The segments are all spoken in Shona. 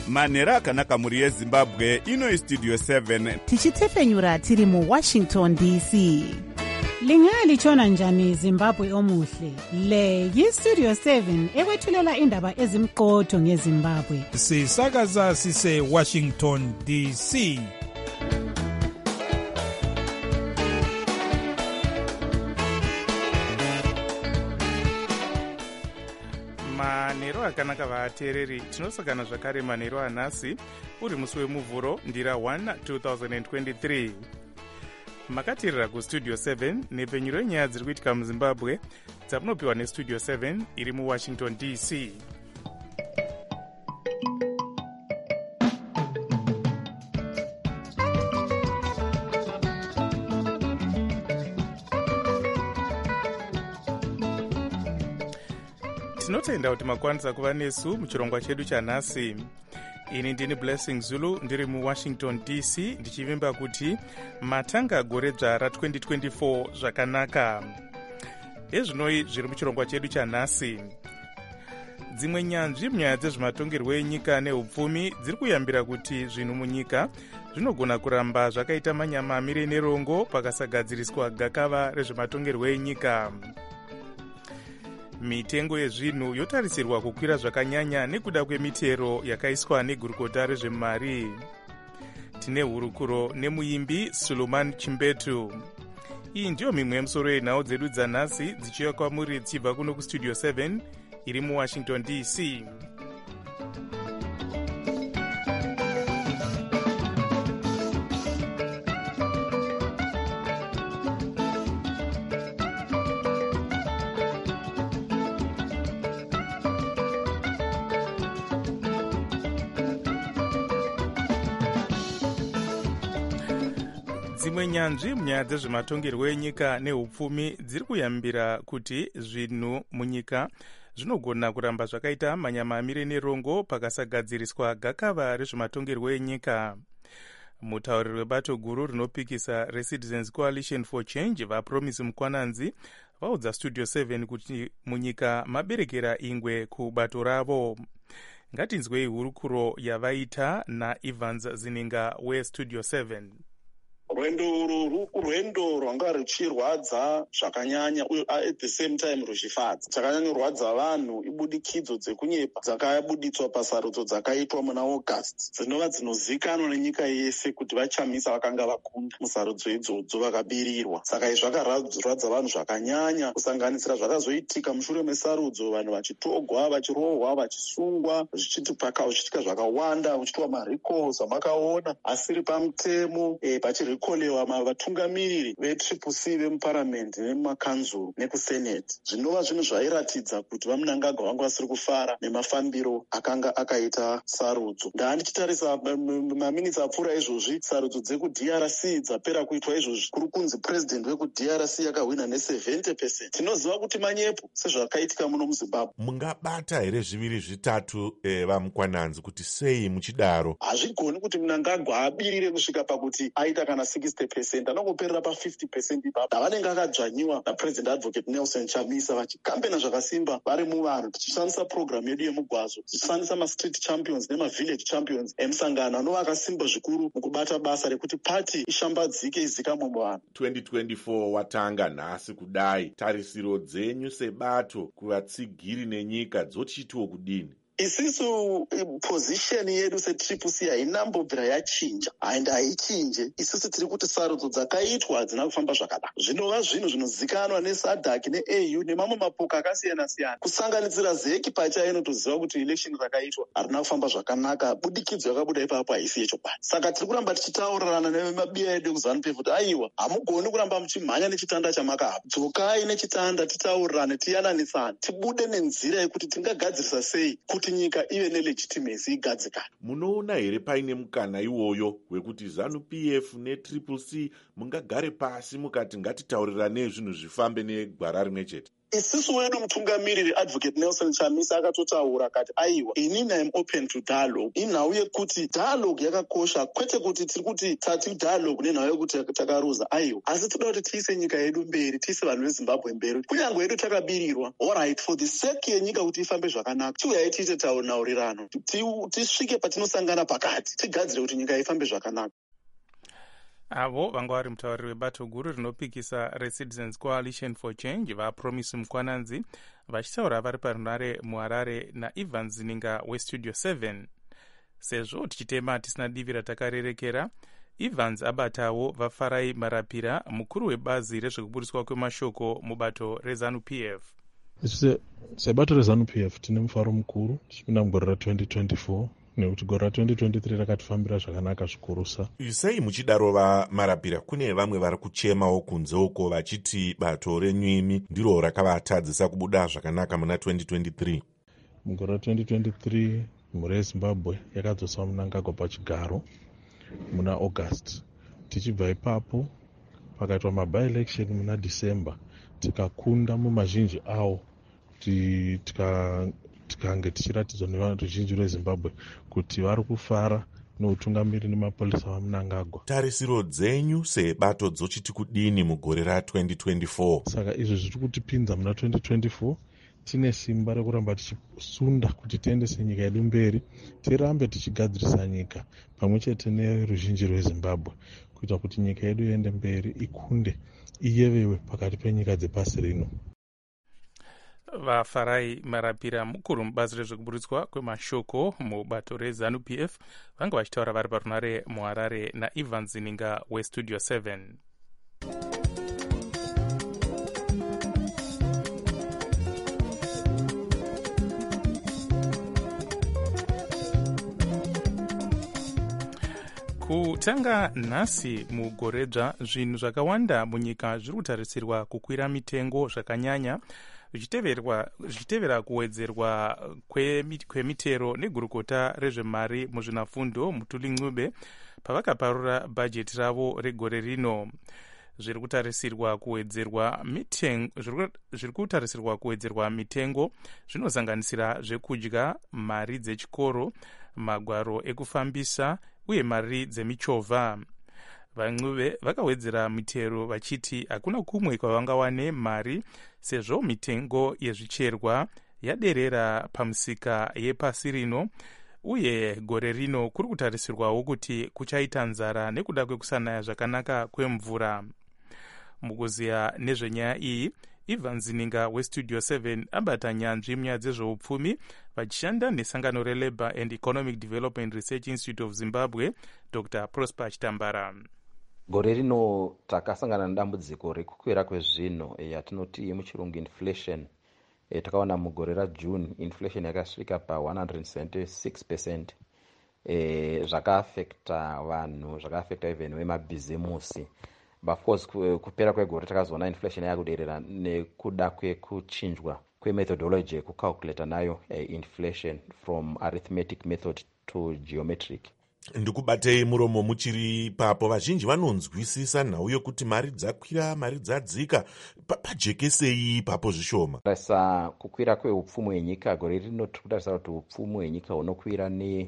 manhero akanaka mhuri yezimbabwe. Ino istudio 7 tichitefenyura tiri muwashington dc. Lingalitshona njani Zimbabwe omuhle? Le yistudio 7 ekwethulela indaba ezimqotho ngeZimbabwe. Sisakaza sise Washington DC. Manhero akanaka vateereri, tinosangana zvakare manhero anhasi uri musi wemuvhuro ndira 1 2023. Makateerera kustudio 7 nepfenyuro yenyaya dziri kuitika muzimbabwe dzamunopiwa nestudio 7 iri muwashington dc. Tinotenda kuti makwanisa kuva nesu muchirongwa chedu chanhasi. Ini ndini Blessing Zulu ndiri muwashington dc ndichivimba kuti matanga gore dzvara 2024 zvakanaka. Ezvinoi zviri muchirongwa chedu chanhasi. Dzimwe nyanzvi munyaya dzezvematongerwo enyika neupfumi dziri kuyambira kuti zvinhu munyika zvinogona kuramba zvakaita manyamamire nerongo pakasagadziriswa gakava rezvematongerwo enyika. Mitengo yezvinhu yotarisirwa kukwira zvakanyanya nekuda kwemitero yakaiswa negurukota rezvemari. Tine hurukuro nemuimbi Suleiman Chimbetu. Iyi ndiyo mimwe yemusoro yenhau dzedu dzanhasi dzichiuya kwamuri dzichibva kuno kustudio 7 iri muwashington dc. Dzimwe nyanzvi munyaya dzezvematongerwo enyika neupfumi dziri kuyambira kuti zvinhu munyika zvinogona kuramba zvakaita manyamamire nerongo pakasagadziriswa gakava rezvematongerwo enyika. Mutauriri webato guru rinopikisa reCitizens Coalition for Change vaPromise Mukwananzi vaudza studio 7 kuti munyika maberekera ingwe kubato ravo. Ngatinzwei hurukuro yavaita naEvans Zininga westudio 7. Rwendo uru rwendo rwanga ruchirwadza zvakanyanya uye at the same time ruchifadza. Chakanyanyorwadza vanhu ibudikidzo dzekunyepa dzakabuditswa pasarudzo dzakaitwa muna August dzinova dzinozikanwa nenyika yese kuti vachamisa vakanga vakunda musarudzo idzodzo vakabirirwa. Saka izvi zvakaradza vanhu zvakanyanya, kusanganisira zvakazoitika mushure mesarudzo, vanhu vachitogwa, vachirohwa, vachisungwa, zvichiitika zvakawanda, kuchitwa marecalls amakaona asiri pamutemo, kolewa vatungamiriri veTCC vemuparamende nemumakanzuru nekuseneti. Zvinova zvinhu zvairatidza kuti vaMnangagwa vanga vasiri kufara nemafambiro akanga akaita sarudzo. Ndichitarisa maminitsi apfuura izvozvi, sarudzo dzekuDRC dzapera kuitwa izvozvi, kuri kunzi president wekuDRC yakahwina ne70%. Tinoziva kuti manyepo sezvakaitika muno muZimbabwe. Mungabata here zviviri zvitatu vaMukwananzi kuti sei muchidaro? Hazvigoni kuti Mnangagwa abirire kusvika pakuti aita kana 60%, anongoperera pa50% ipapo. Vanenge akadzvanyiwa naPresident Advocate Nelson Chamisa vachikambena zvakasimba vari muvanhu, tichishandisa programu yedu yemugwazo, tichishandisa mastreet champions nemavillage champions emusangano anova akasimba zvikuru mukubata basa rekuti pati ishambadzike izikamwe muvanhu. 2024 watanga nhasi kudai, tarisiro dzenyu sebato kuvatsigiri nenyika dzochiitwo kudini? Isisu position yedu seTCC hainambobvira yachinja, and haichinje. Isusu tiri kuti sarudzo dzakaitwa hadzina kufamba zvakanaka. Zvinova zvinhu zvinozikanwa neSADC neAU nemamwe mapoka akasiyana siyana, kusanganisira ZEC pachayo inotoziva kuti election rakaitwa harina kufamba zvakanaka. Budikidzo yakabuda ipapo haisi yechokwadi. Saka tiri kuramba tichitaurirana nemabiya edu kuZANU-PF kuti aiwa, hamugoni kuramba muchimhanya nechitanda chamakahamba. Dzokai nechitanda titaurirane, tiyananisane, tibude nenzira yekuti tingagadzirisa sei kuti nyika ive nelegitimacy igadzikana. Munoona here paine mukana iwoyo wekuti ZANU-PF neTCC mungagare pasi mukati ngatitaurirane zvinhu zvifambe negwara rimwe chete? Isisu wedu mutungamiriri Advocate Nelson Chamisa akatotaura akati aiwa inini am open to dialogue. Inhau yekuti dialogue yakakosha, kwete kuti tiri kuti tati dialogue nenhau yekuti takaruza aiwa, asi toda kuti tiise nyika yedu mberi, tiise vanhu veZimbabwe mberi. Kunyange hedu takabirirwa, alright, for the sake yenyika kuti ifambe zvakanaka, tiuyai tiite taunaurirano, tisvike patinosangana pakati, tigadzire kuti nyika ifambe zvakanaka. Avo vanga vari mutauriri webato guru rinopikisa reCitizens Coalition for Change vaPromise Mukwananzi vachitaura vari parunare muHarare naIvan Zininga weStudio 7. Sezvo tichitema tisina divi ratakarerekera, Evans abatawo vaFarai Marapira, mukuru webazi rezvekuburiswa kwemashoko mubato reZANU-PF. Sebato reZANU-PF tine mufaro mukuru tichipinda mugore ra2024 nekuti gore ra2023 rakatifambira zvakanaka zvikurusa. Sei muchidaro vaMarapira? Kune vamwe vari kuchemawo kunze uko vachiti bato renyuimi ndiro rakavatadzisa kubuda zvakanaka muna 2023. Mugore ra2023 mhuri yeZimbabwe yakadzosa Mnangagwa pachigaro muna August. Tichibva ipapo pakaitwa maby-election muna December, tikakunda mumazhinji awo, tikange tichiratidzwa nevaruzhinji rweZimbabwe kuti vari kufara noutungamiri nemapolisa vaMnangagwa. Tarisiro dzenyu sebato dzochiti kudini mugore ra2024? Saka izvi zviri kutipinza muna 2024. Tine simba rekuramba tichisunda kuti tiendese nyika yedu mberi, tirambe tichigadzirisa nyika pamwe chete neruzhinji rweZimbabwe kuita kuti nyika yedu iende mberi, ikunde, iyevewe pakati penyika dzepasi rino. vaFarai Marapira, mukuru mubazi rezvekuburitswa kwemashoko mubato reZANU-PF, vanga vachitaura vari parunare muHarare naIvan Zininga weStudio 7. Kutanga nhasi mugoredzva, zvinhu zvakawanda munyika zviri kutarisirwa kukwira mitengo zvakanyanya, zvichitevera kuwedzerwa kwemitero negurukota rezvemari muzvinafundo Mutuli Ncube pavakaparura bhajeti ravo regore rino. Zviri kutarisirwa kuwedzerwa mitengo zvinosanganisira zvekudya, mari dzechikoro, magwaro ekufambisa uye mari dzemichovha. VaNcube vakawedzera mitero vachiti hakuna kumwe kwavangawane mari sezvo mitengo yezvicherwa yaderera pamisika yepasi rino, uye gore rino kuri kutarisirwawo kuti kuchaita nzara nekuda kwekusanaya zvakanaka kwemvura. Mukuziya nezvenyaya iyi, Ivan Zininga weStudio 7 abata nyanzvi munyaya dzezveupfumi vachishanda nesangano reLabour and Economic Development Research Institute of Zimbabwe, Dr. Prosper Chitambara. Gore rino takasangana nedambudziko rekukwira kwezvinhu yatinoti muchirungu inflation. Takaona mugore raJune inflation yakasvika pa176%. Zvakaafekta vanhu, zvakaafekta even vemabhizimusi. Of course kupera kwegore takazoona inflation yakuderera nekuda kwekuchinjwa kwemethodology yekucalculate nayo inflation from arithmetic method to geometric. Ndikubatei muromo muchiri papo, vazhinji vanonzwisisa nhau yokuti mari dzakwira, mari dzadzika, pajekesei ipapo zvishoma? Tarisa kukwira kweupfumi hwenyika gore rino tikutarisa kuti upfumi hwenyika hunokwira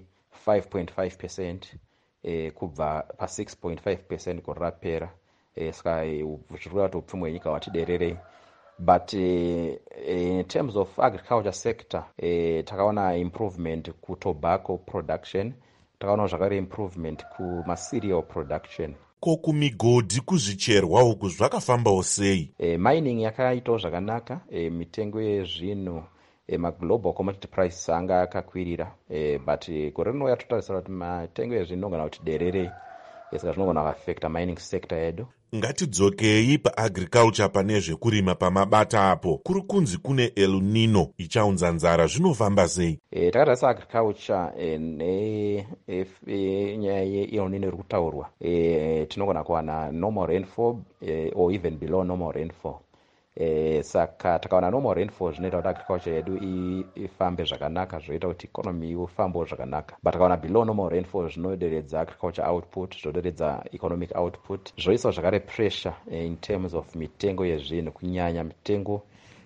ne5.5% kubva pa6.5% gore rapera. Saka zvirikuita kuti upfumi hwenyika hwatidererei. But in terms of agriculture sector, takaona improvement kutobacco production, takaona zvakare improvement kumacereal production. Ko kumigodhi kuzvicherwa uku zvakafambawo sei? Mining yakaitawo zvakanaka, mitengo yezvinhu, maglobal commodity prices anga akakwirira, but gore rino yatotarisira kuti mitengo yezvinhu inogona kuti dererei, saka zvinogona kuaffecta mining sector yedu. Ngatidzokei paagriculture pane zvekurima pamabata apo. Kuri kunzi kune El Nino ichaunza nzara, zvinofamba sei? Takatarisa agriculture nenyaya yeEl Nino iri kutaurwa, tinogona kuwana normal rainfall or even below normal rainfall. Saka takawana normal rainfall zvinoita kuti agriculture yedu ifambe zvakanaka, zvoita kuti economy ifambewo zvakanaka. But takawana below normal rainfall zvinoderedza agriculture output, zvoderedza economic output, zvoisa zvakare pressure in terms of mitengo yezvinhu, kunyanya mitengo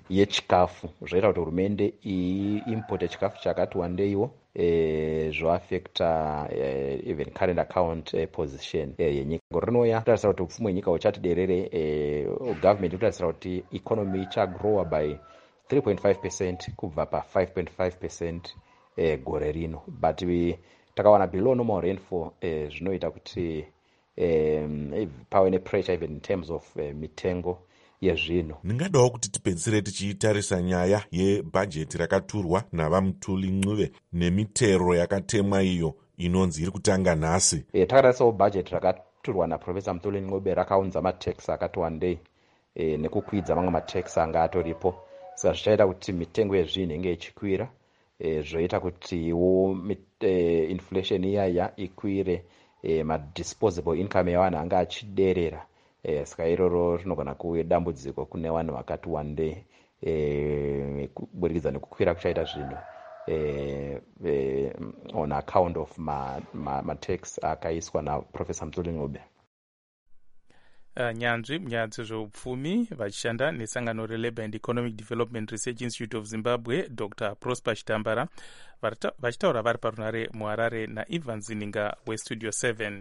yechikafu zvoita kuti hurumende iimporte chikafu chakati wandeiwo zvoafecta even current account position yenyika. Gore rinouya kutarisa kuti upfumi hwenyika huchati derere, government inotarisira kuti economy ichagrowa by 3.5% kubva pa5.5% gore rino, but takawana below normal rainfall zvinoita kuti pave nepressure even in terms of mitengo yezvinhu. Ndingadawo kuti tipedzisire tichitarisa nyaya yebhajeti rakaturwa navamutuli Ncube nemitero yakatemwa iyo inonzi iri kutanga nhasi. Takatarisawo bhajeti rakaturwa naprofesa Mutuli Ncube rakaunza matax akati wandei nekukwidza mamwe matax anga atoripo, saka zvichaita kuti mitengo yezvinhu inge ichikwira, zvoita kuti inflation iyaya ikwire, madisposable income yavanhu anga achiderera. Saka iroro rinogona kuve dambudziko kune vanhu vakati wandei kuburikidza nekukwira kuchaita zvinhu on account of matax akaiswa naprofesa Mutuli Ncube. Nyanzvi munyaya dzezveupfumi vachishanda nesangano reLabour and Economic Development Research Institute of Zimbabwe, Dr. Prosper Chitambara, vachitaura vari parunare muHarare naIvan Zininga weStudio 7.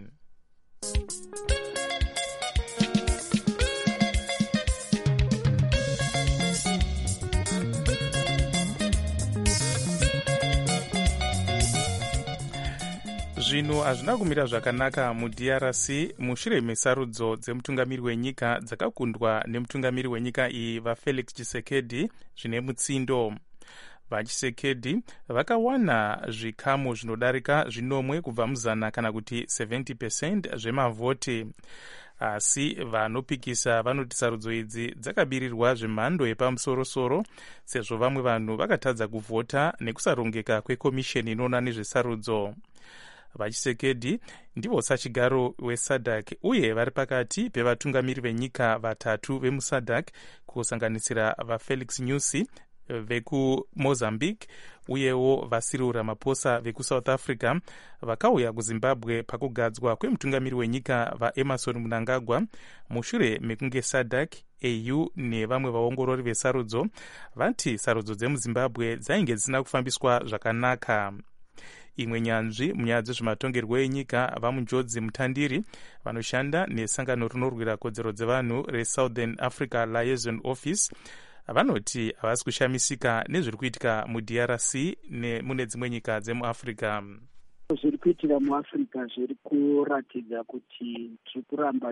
Zvinhu hazvina kumira zvakanaka muDRC mushure mesarudzo dzemutungamiri wenyika dzakakundwa nemutungamiri wenyika iyi vaFelix Tshisekedi zvine mutsindo. VaChisekedi vakawana zvikamu zvinodarika zvinomwe kubva muzana kana kuti 70% zvemavhoti, asi vanopikisa vanoti sarudzo idzi dzakabirirwa zvemhando yepamusoro-soro sezvo vamwe vanhu vakatadza kuvhota nekusarongeka kwekomisheni inoona nezvesarudzo. VaChisekedi ndivo sachigaro weSADC uye vari pakati pevatungamiri venyika vatatu vemuSADC kusanganisira vaFelix Nyusi vekuMozambique uyewo vaCyril Ramaphosa vekuSouth Africa vakauya kuZimbabwe pakugadzwa kwemutungamiri wenyika vaEmerson Mnangagwa mushure mekunge SADC, AU nevamwe vaongorori vesarudzo vati sarudzo dzemuZimbabwe dzainge dzisina kufambiswa zvakanaka. Imwe nyanzvi munyaya dzezvematongerwo enyika vaMunjodzi Mutandiri vanoshanda nesangano rinorwira kodzero dzevanhu reSouthern Africa Liaison Office vanoti havasi kushamisika nezviri kuitika muDRC nemune dzimwe nyika dzemuAfrica. Zviri kuitika muAfrica zviri kuratidza kuti tiri kuramba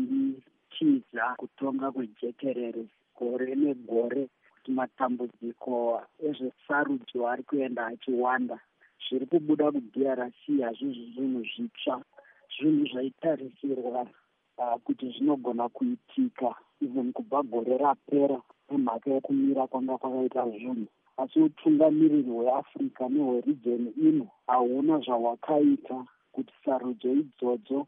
tichitiza kutonga kwejekerere gore negore, kuti matambudziko ezvesarudzo ari kuenda achiwanda. Zviri kubuda kuDRC hazvizvi zvinhu zvitsva, zvinhu zvaitarisirwa kuti zvinogona kuitika even kubva gore rapera nemhaka yekumira kwanga kwakaita zvinhu. Asi utungamiriri hweAfrica nehweregion ino hauna zvawakaita kuti sarudzo idzodzo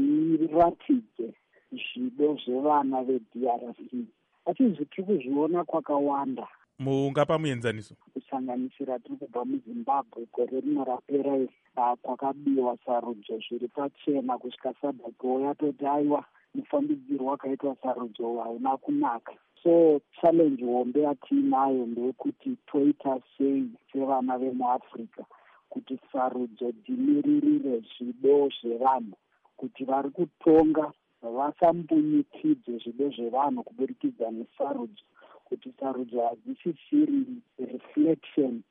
iratidze zvido zvevana veDRC. Asi zvitiri kuzviona kwakawanda. Mungapa muenzaniso? Kusanganisira tiri kubva muZimbabwe gore rino rapera kwakabiwa sarudzo zviri pachena kusvika SADC yatoti aiwa mufambidziro wakaitwa sarudzo hauna kunaka. So challenge hombe yatiinayo ndeyekuti toita sei sevana vemuAfrica kuti sarudzo dzimiririre zvido zvevanhu, kuti vari kutonga vasambunyikidze zvido zvevanhu kuburikidza nesarudzo, kuti sarudzo hadzisisiri reflection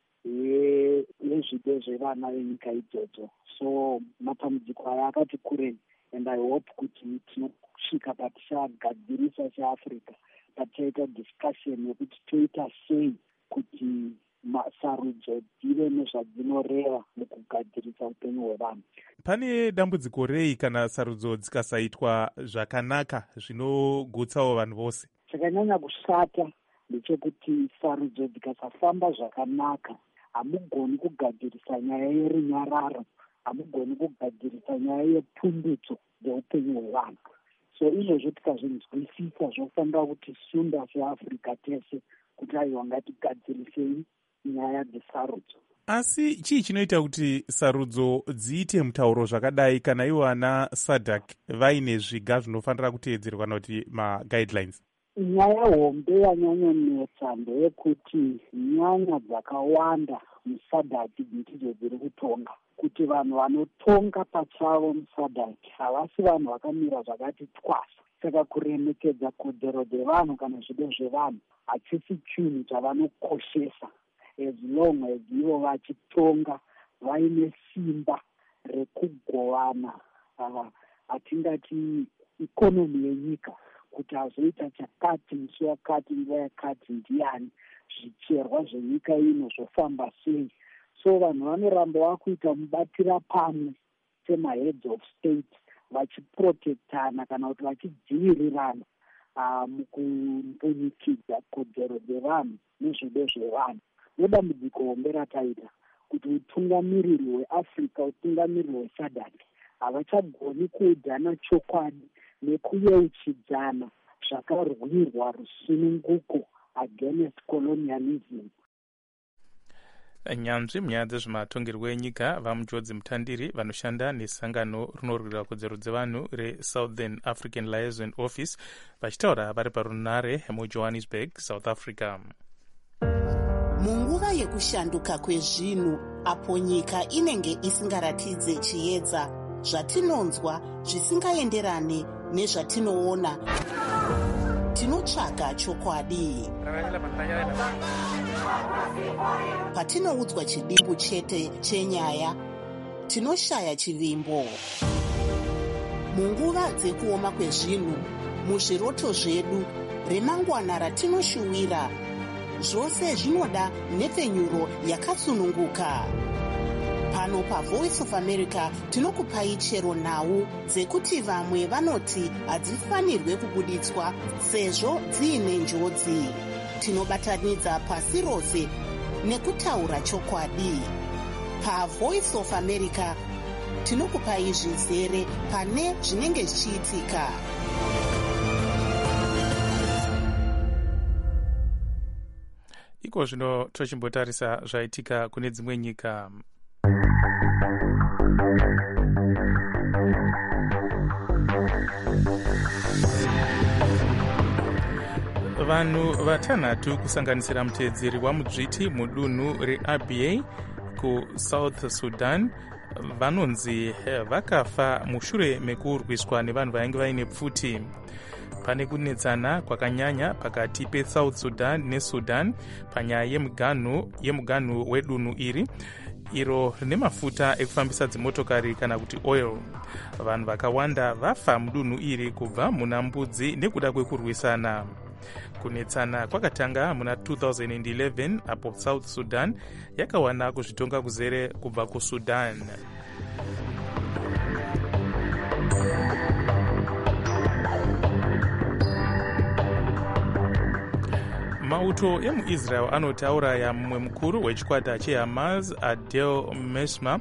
yezvido zvevana venyika idzodzo. So matambudziko aya akati kurei, and I hope kuti tinosvika patichagadzirisa cheAfrica, patichaita discussion yekuti toita sei kuti sarudzo dzive nezvadzinoreva mukugadzirisa upenyu hwevanhu. Pane dambudziko rei kana sarudzo dzikasaitwa zvakanaka zvinogutsawo vanhu vose? Chakanyanya kushata ndechekuti sarudzo dzikasafamba zvakanaka, hamugoni kugadzirisa nyaya yerunyararo, hamugoni kugadzirisa nyaya yepundutso dzeupenyu hwevanhu. So izvozvo tikazvinzwisisa zvofanira kuti sunda seAfrica tese kuti aiwa ngatigadzirisei nyaya dzesarudzo. Asi chii chinoita kuti sarudzo dziite mutauro zvakadai kana ivo ana SADC vaine zviga zvinofanira kuteedzerwa kana kuti maguidelines? nyaya hombe yanyanyonetsa ndeyekuti nyanya dzakawanda musadhaki ndidzo dziri kutonga, kuti vanhu vanotonga pachavo musadhaki havasi vanhu vakamira zvakati twasa. Saka kuremekedza kodzero dzevanhu kana zvido zvevanhu hachisi chinhu chavanokoshesa, as long as ivo vachitonga vaine simba rekugovana hatingati ikonomi yenyika, kuti azoita chakati musi wakati nguva yakati ndiani, zvicherwa zvenyika ino zvofamba sei. So vanhu vanoramba vakuita mubatira pamwe semaheads of state vachiprotektana kana kuti vachidzivirirana mukumbunyikidza kodzero dzevanhu nezvido zvevanhu. Nedambudziko hombe rataita kuti utungamiriri hweAfrica, utungamiriri hwesadhaki havachagoni kuudzana chokwadi nekuyeuchidzana zvakarwirwa rusununguko against colonialism. Nyanzvi munyaya dzezvematongerwo enyika vaMujodzi Mutandiri vanoshanda nesangano rinorwira kodzero dzevanhu reSouthern African Liaison Office vachitaura vari parunare muJohannesburg, South Africa. Munguva yekushanduka kwezvinhu, apo nyika inenge isingaratidze chiedza, zvatinonzwa zvisingaenderane nezvatinoona, tinotsvaga chokwadi. Patinoudzwa chidimbu chete chenyaya, tinoshaya chivimbo. Munguva dzekuoma kwezvinhu, muzviroto zvedu, remangwana ratinoshuwira, zvose zvinoda nhepfenyuro yakatsununguka. Pano paVoice of America tinokupai chero nhau dzekuti vamwe vanoti hadzifanirwe kubuditswa sezvo dziine njodzi. Tinobatanidza pasi rose nekutaura chokwadi. PaVoice of America tinokupai zvizere pane zvinenge zvichiitika. Iko zvino tochimbotarisa zvaitika kune dzimwe nyika. Vanhu vatanhatu kusanganisira muteedzeri wamudzviti mudunhu reABA kuSouth Sudan vanonzi vakafa mushure mekurwiswa nevanhu vainge vaine pfuti. Pane kunetsana kwakanyanya pakati peSouth Sudan neSudan panyaya yemuganhu wedunhu iri iro nemafuta ekufambisa dzimotokari kana kuti oil. Vanhu vakawanda vafa mudunhu iri kubva muna mbudzi nekuda kwekurwisana. Kunetsana kwakatanga muna 2011 apo South Sudan yakawana kuzvitonga kuzere kubva kuSudan. Mauto emuIsrael anotauraya mumwe mukuru wechikwata cheHamas Adel Meshma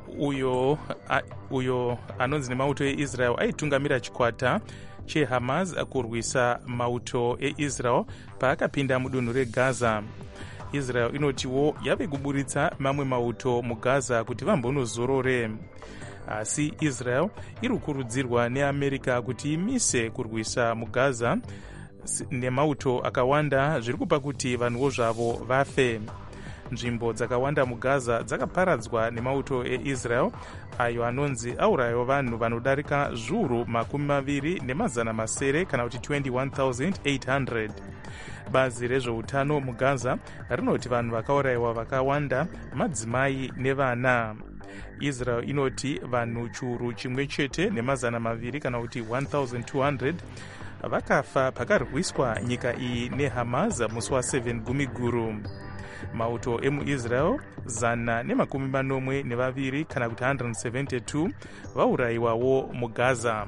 uyo anonzi nemauto eIsrael aitungamira chikwata cheHamas kurwisa mauto eIsrael paakapinda mudunhu reGaza. Israel inotiwo yave kuburitsa mamwe mauto muGaza kuti vambonozorore. Asi Israel iri kukurudzirwa neAmerica kuti imise kurwisa muGaza nemauto akawanda zviri kupa kuti vanhuwo zvavo vafe. Nzvimbo dzakawanda muGaza dzakaparadzwa nemauto eIsrael ayo anonzi aurayiwa vanhu vanodarika zviuru 20,700 kana kuti 21,800. Bazi rezveutano muGaza rinoti vanhu vakaurayiwa vakawanda madzimai nevana. Israel inoti vanhu chiuru chimwe chete ne200 kana kuti 1,200 vakafa pakarwiswa nyika iyi neHamas musi wa7 Gumiguru. Mauto emuIsrael 142 kana kuti 172 vaurayiwawo muGaza.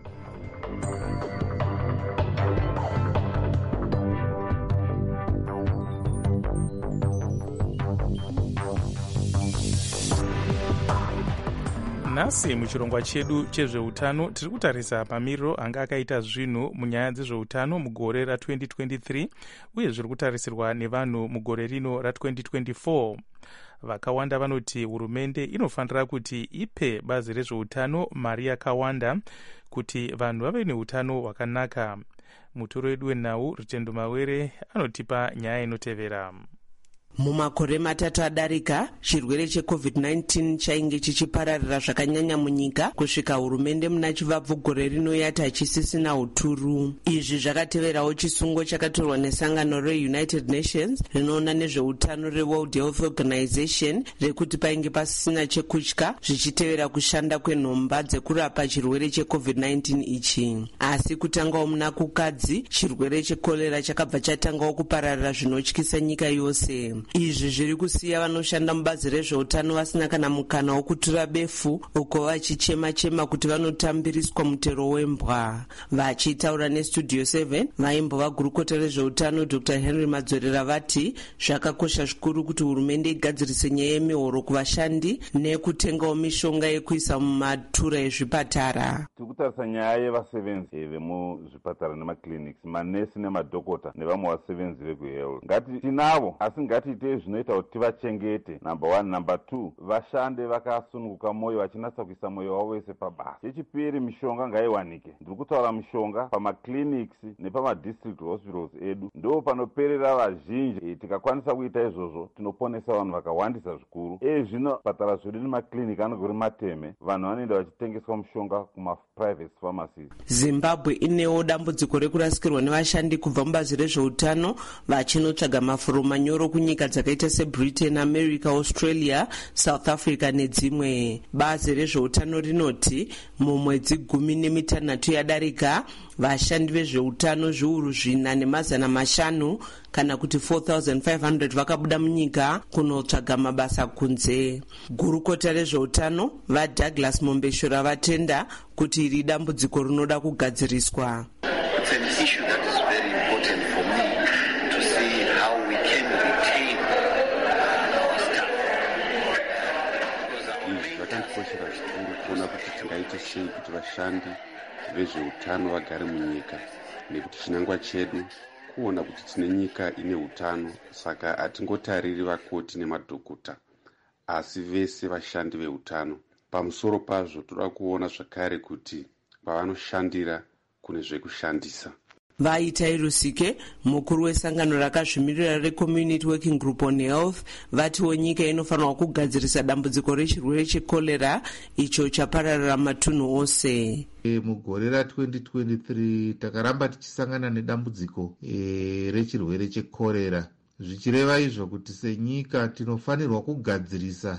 Nhasi muchirongwa chedu chezveutano tiri kutarisa mamiriro anga akaita zvinhu munyaya dzezveutano mugore ra2023 uye zviri kutarisirwa nevanhu mugore rino ra2024. Vakawanda vanoti hurumende inofanira kuti ipe bazi rezveutano mari yakawanda kuti vanhu vave neutano hwakanaka. mutoro wedu wenhau Rutendo Mawere anotipa nyaya inotevera. Mumakore matatu adarika, chirwere cheCovid-19 chainge chichipararira zvakanyanya munyika kusvika hurumende muna chivabvu gore rino yati hachisisina uturu. Izvi zvakateverawo chisungo chakatorwa nesangano reUnited Nations rinoona nezveutano reWorld Health Organization rekuti painge pasisina chekutya zvichitevera kushanda kwenhomba dzekurapa chirwere cheCovid-19 ichi. Asi kutangawo muna kukadzi, chirwere chekorera chakabva chatangawo kupararira zvinotyisa nyika yose. Izvi zviri kusiya vanoshanda mubazi rezveutano vasina kana mukana wokutura befu uko vachichema-chema kuti vanotambiriswa mutero wembwa. Vachitaura neStudio 7, vaimbova gurukota rezveutano Dr. Henry Madzorera vati zvakakosha zvikuru kuti hurumende igadzirise nyaya yemihoro kuvashandi nekutengawo mishonga yekuisa mumatura ezvipatara. Tikutarisa nyaya yevasevenzi vemuzvipatara nemakliniki, manesi nemadhokota nevamwe vasevenzi vekuhealth. Ngati tinavo, asi ngatiite zvinoita kuti tivachengete. Number 1. Number 2, vashande vakasununguka moyo vachinatsa kuisa moyo wavo wese pabasa. Chechipiri, mishonga ngaiwanike. Ndiri kutaura mishonga pamakliniki nepamadistrict hospitals edu. Ndo panoperera vazhinji. Tikakwanisa kuita izvozvo tinoponesa vanhu vakawandisa zvikuru. Zvino patara zvedu nemakliniki anogori mateme, vanhu vanoenda vachitengeswa mishonga kumaprivate pharmacies. Zimbabwe inewo dambudziko rekurasikirwa nevashandi kubva mubazi rezveutano vachinotsvaga mafuro manyoro kunyika dzakaita seBritain, America, Australia, South Africa nedzimwe. Bazi rezveutano rinoti mumwedzi 16 yadarika, vashandi vezveutano zviuru 4,500 kana kuti 4,500 vakabuda munyika kunotsvaga mabasa kunze. Gurukota rezveutano vaDouglas Mombeshora vatenda kuti iri dambudziko rinoda kugadziriswa. Zvakandikoshera zvikuru kuona kuti tingaita sei kuti vashandi vezveutano vagare munyika, nekuti chinangwa chedu kuona kuti tine nyika ine utano. Saka hatingotariri vakoti nemadhokota, asi vese vashandi veutano. Pamusoro pazvo toda kuona zvakare kuti pavanoshandira kune zvekushandisa. Vaitai Rusike, mukuru wesangano rakazvimirira reCommunity Working Group on Health, vatiwo nyika inofanirwa kugadzirisa dambudziko rechirwere chekorera icho chapararira matunhu ose. Mugore ra2023 takaramba tichisangana nedambudziko rechirwere chekorera, zvichireva izvo kuti senyika tinofanirwa kugadzirisa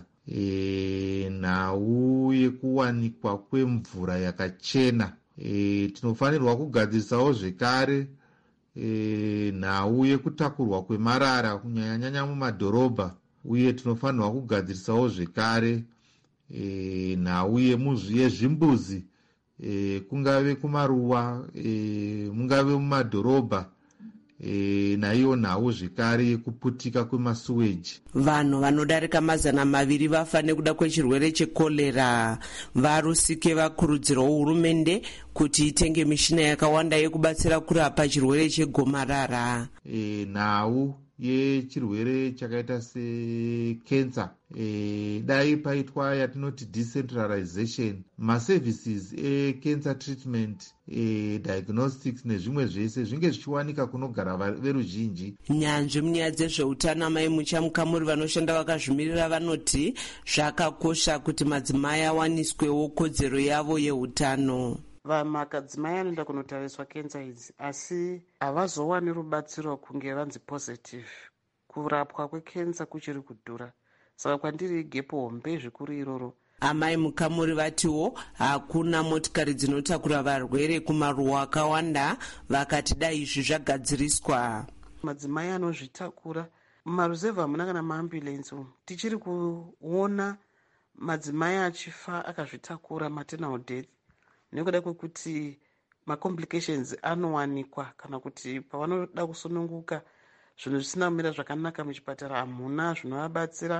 nhau yekuwanikwa kwemvura yakachena. Tinofanirwa kugadzirisawo zvekare nhau yekutakurwa kwemarara kunyanya mumadhorobha, uye tinofanirwa kugadzirisawo zvekare nhau yezvimbuzi, kungave kumaruwa, mungave mumadhorobha, naiyo nhau zvekare yekuputika kwemasuweji. Vanhu vanodarika 200 vafa nekuda kwechirwere chekorera. VaRusike vakurudzirawo hurumende kuti itenge mishina yakawanda yekubatsira kurapa chirwere chegomarara. Nhau yechirwere chakaita sekensa, dai paitwa yatinoti decentralization, maservices ecancer treatment, diagnostics nezvimwe zvese zvinge zvichiwanika kunogara veruzhinji. Nyanzvi munyaya dzezveutano amai muchamukamuri vanoshanda vakazvimirira vanoti zvakakosha kuti madzimai awaniswewo kodzero yavo yeutano. Madzimai anoenda kunotariswa kensa idzi asi havazowani rubatsiro kunge vanzi positive. Kurapwa kwekensa kuchiri kudhura, saka kwandiri igepo hombe zvikuru iroro. Amai mukamuri vatiwo hakuna motikari dzinotakura varwere kumaruwa akawanda, vakati dai izvi zvagadziriswa. Madzimai anozvitakura mumaruzevha hamuna kana maambulensi. Tichiri kuona madzimai achifa akazvitakura, maternal death, nekuda kwekuti macomplications anowanikwa kana kuti pavanoda kusununguka zvinhu zvisina kumira zvakanaka muchipatara hamuna zvinovabatsira.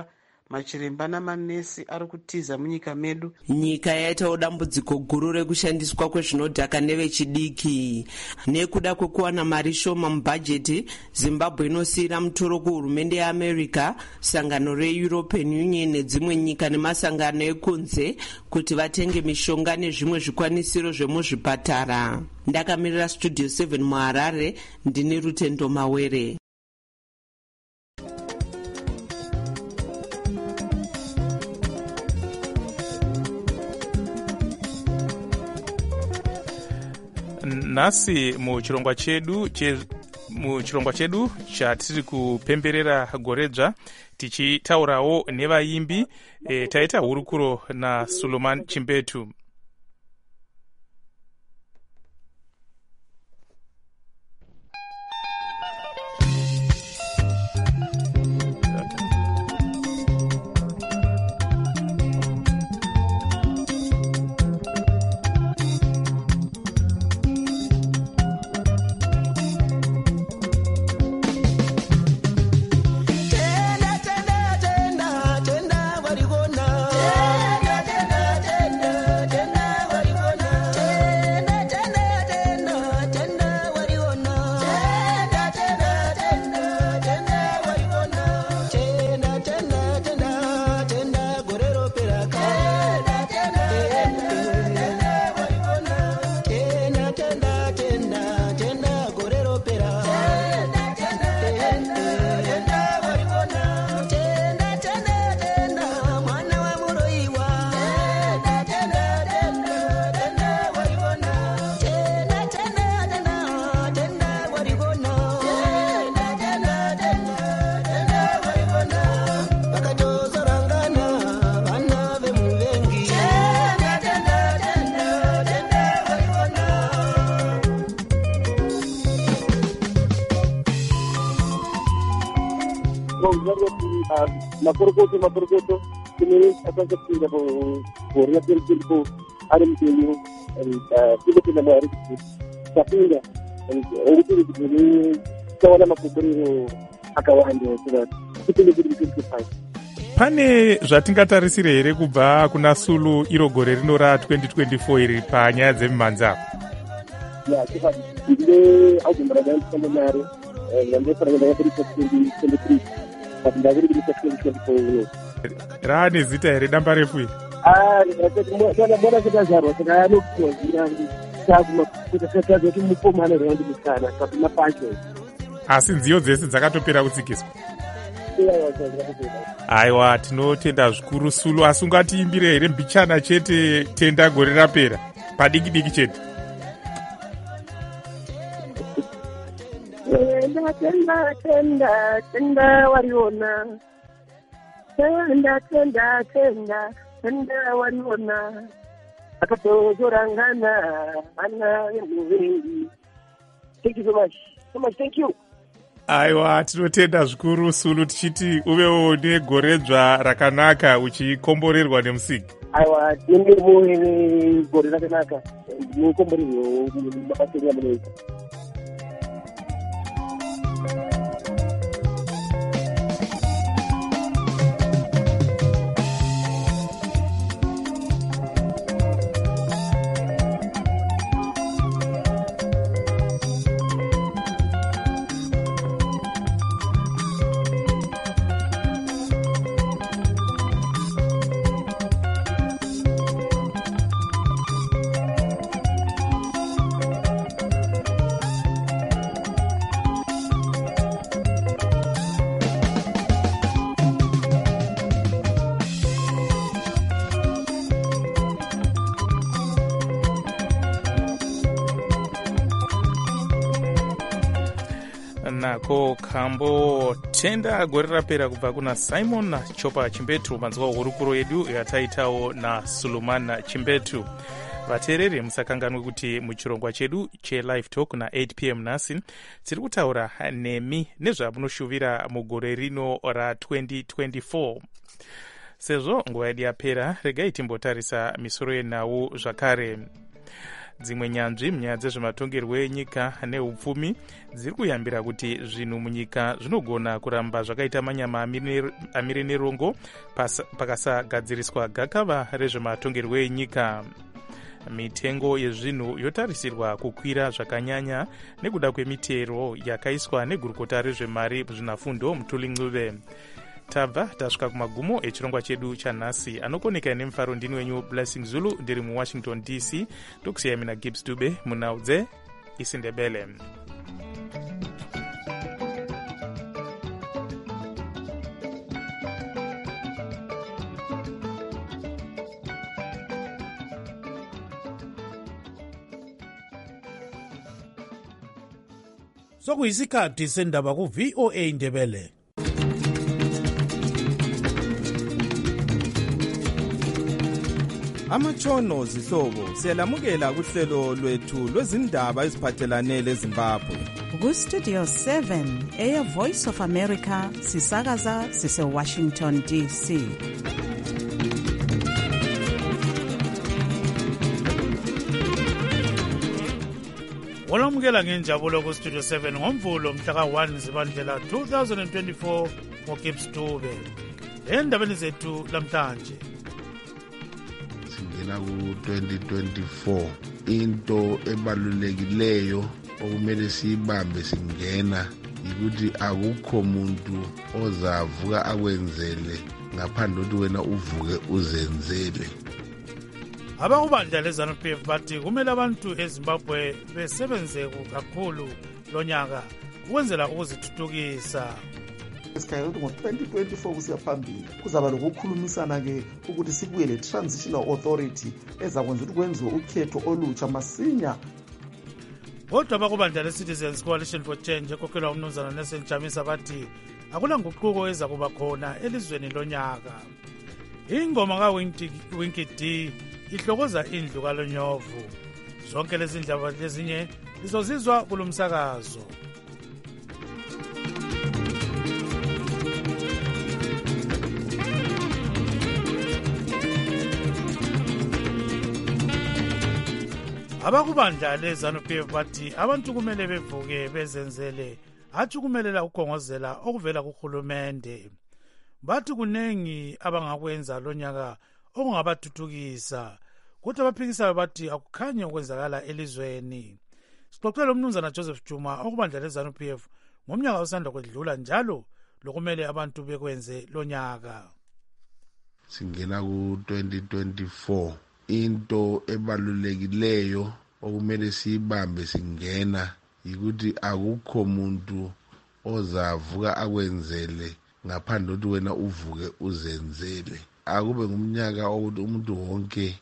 machiremba namanesi ari kutiza munyika medu. Nyika yaitawo dambudziko guru rekushandiswa kwezvinodhaka nevechidiki. Nekuda kwekuwana mari shoma mubhajeti, Zimbabwe inosiyira mutoro kuhurumende yeAmerica, sangano reEuropean Union nedzimwe nyika nemasangano ekunze kuti vatenge mishonga nezvimwe zvikwanisiro zvemuzvipatara. Ndakamirira Studio 7 muHarare, ndine Rutendo Mawere. Nhasi muchirongwa chedu chatiri kupemberera goredzva tichitaurawo nevaimbi taita hurukuro naSuleiman Chimbetu. Mapurukoto kini akan kepindah boria pergi ada mungkin tidak mari tapi enggak itu begini kawan mapupuri akawan dia sudah itu lebih kifai. Pane zvatingatarisire here kubva kuna Sulu iro gore rino ra2024 iri panyaya dzemimhanza? Ya, kifai. Ini au dimaradan sebenarnya yang pernah dari 2023 Rane zita here damba refu iri? Mbona kutazarwa saka anokuziva kuti kuti mukomana rwandi musana kapina pacho. Asi nziyo dzese dzakatopera kutsikiswa. Aiwa, tinotenda zvikuru Sulu. Asi ungatiimbire here mbichana chete tenda gore rapera padiki diki chete? Tenda wariona. Tenda wariona. Akatozorangana ana emuvengi. Thank you so much. So much, thank you. Aiwa, tinotenda zvikuru Sulu, tichiti uvewo negoredzva rakanaka uchikomborerwa nemusiki. Aiwa, nini gore rakanaka. Mukomborerwa mabasa amunoita. nako kambo tenda gore rapera kubva kuna Simon Chopa Chimbetu, manzwa hurukuro yedu yataitawo na Suleiman Chimbetu. Vateereri musakanganwe kuti muchirongwa chedu che-live talk na 8 p.m. nasi tiri kutaura nemi nezvamunoshuvira mugore rino ra2024. Sezvo nguva yedu yapera, regai timbotarisa misoro yenhau zvakare. dzimwe nyanzvi munyaya dzezvematongerwo enyika neupfumi dziri kuyambira kuti zvinhu munyika zvinogona kuramba zvakaita manyama amire nerongo pakasagadziriswa gakava rezvematongerwo enyika. Mitengo yezvinhu yotarisirwa kukwira zvakanyanya nekuda kwemitero yakaiswa negurukota rezvemari muzvinafundo Mutuli Ncube. Tabva tasvika kumagumo echirongwa chedu chanhasi. Anokoneka nemufaro ndini wenyu Blessing Zulu, ndiri muWashington DC. Tokusiyai mina Gibbs Dube munhau dzeIsindebele. Sokuyisikhathi sendaba ku-VOA Indebele. Amatshono zihlobo siyalamukela kuhlelo lwethu lwezindaba eziphathelane leZimbabwe. Ku-Studio 7 Air Voice of America sisakaza sise-Washington DC. Olamukela ngenjabulo ku-Studio 7 ngomvulo mhla ka-1 Zibandlela 2024 ngoGibbs Dube. Endabeni zethu lamhlanje singena ku-2024 into ebalulekileyo okumele siyibambe singena yikuthi akukho muntu ozavuka akwenzele ngaphandle ukuthi wena uvuke uzenzele. Abakubandla leZANU-PF bathi kumele abantu eZimbabwe besebenze kakhulu lonyaka ukwenzela ukuzithuthukisa. Sikhangela ukuthi ngo-2024 kusiya phambili kuzaba lokukhulumisana-ke ukuthi sibuye le-transitional authority ezakwenza ukuthi kwenziwe ukhetho olutsha masinya. Kodwa abakubandla le-Citizens Coalition for Change ekhokhelwa umnumzana Nelson Chamisa bathi akulanguquko eza kuba khona elizweni lonyaka. Ingoma kaWinky D ihlokoza indlu kaLonyovu. Zonke lezi ndaba lezinye lizozizwa kulomsakazo. Abakubandla leZANU-PF bathi abantu kumele bevuke bezenzele hatshi kumelela ukukhongozela okuvela kuhulumende. Bathi kunengi abangakwenza lonyaka okungabathuthukisa kodwa abaphikisayo bathi akukhanye ukwenzakala elizweni. Sixoxele umnumzana Joseph Juma okubandla leZANU-PF ngomnyaka osanda kwedlula njalo lokumele abantu bekwenze lonyaka. Singena ku-2024 into ebalulekileyo okumele siyibambe singena yikuthi akukho muntu ozavuka akwenzele ngaphandle ukuthi wena uvuke uzenzele. Akube ngumnyaka ukuthi umuntu wonke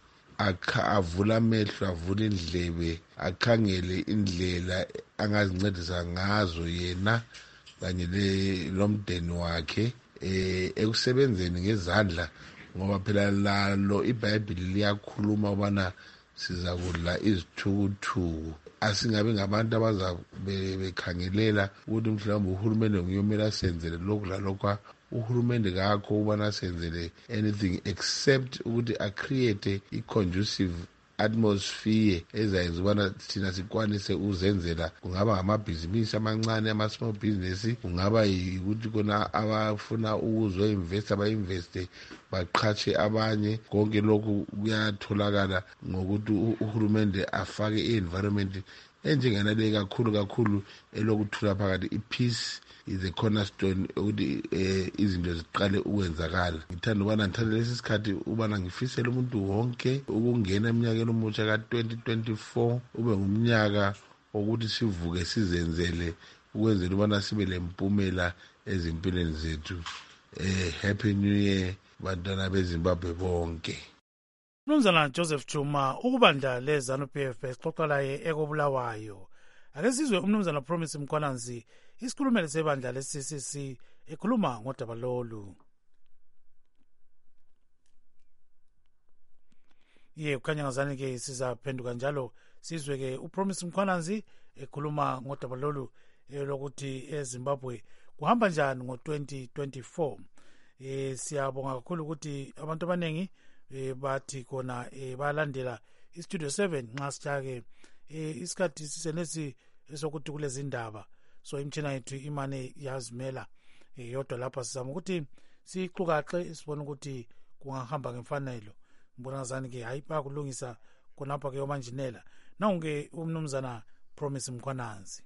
avula amehlo, avula indlebe, akhangele indlela angazincedisa ngazo yena kanye lomndeni wakhe ekusebenzeni ngezandla, ngoba phela lalo iBhayibheli liyakhuluma ubana siza kudla izithukuthuku. Asingabe ngabantu abaza bekhangelela ukuthi mhlawumbe uhulumende ngiyomela senzele lokhu lalokho. Uhulumende kakho ubana senzele anything except ukuthi acreate i-conducive atmosphere ezayenza ubana thina sikwanise uzenzela. Kungaba ngamabhizinisi amancane, ama-small business, kungaba yikuthi kona abafuna ukuzoinvesta ba-investe baqhatshe abanye. Konke lokhu kuyatholakala ngokuthi uhulumende afake i-environment enjengenale kakhulu elokuthula phakathi. I-peace is a cornerstone ukuthi izinto ziqale ukwenzakala. Ngithanda ubana ngithanda lesi sikhathi ubana ngifisele umuntu wonke ukungena eminyakeni omutsha ka-2024 ube ngumnyaka wokuthi sivuke sizenzele ukwenzela ubana sibe lempumela ezimpilweni zethu. Happy New Year bantwana beZimbabwe bonke. Mnumzana Joseph Juma ukubandla leZANU-PF exoxa laye ekobulawayo. Ake sizwe umnumzana Promise Mkhwananzi isikhulumeli sebandla le-CCC ekhuluma ngodaba lolu. Kukhanya ngazani-ke sizaphenduka njalo sizwe-ke uPromise Mkhwananzi ekhuluma ngodaba lolu lokuthi eZimbabwe kuhamba njani ngo-2024. Siyabonga kakhulu ukuthi abantu abaningi bathi khona balandela istudio 7 nxa sijake isikhathi sisenesi esokuthi kulezi ndaba so imtshina yethu imane yazimela yodwa lapha sizama ukuthi sixukaxe sibone ukuthi kungahamba ngemfanelo mbonakazani ke hayi bakulungisa khonapha ke omanjinela nawunke umnumzana Promise Mkhwananzi.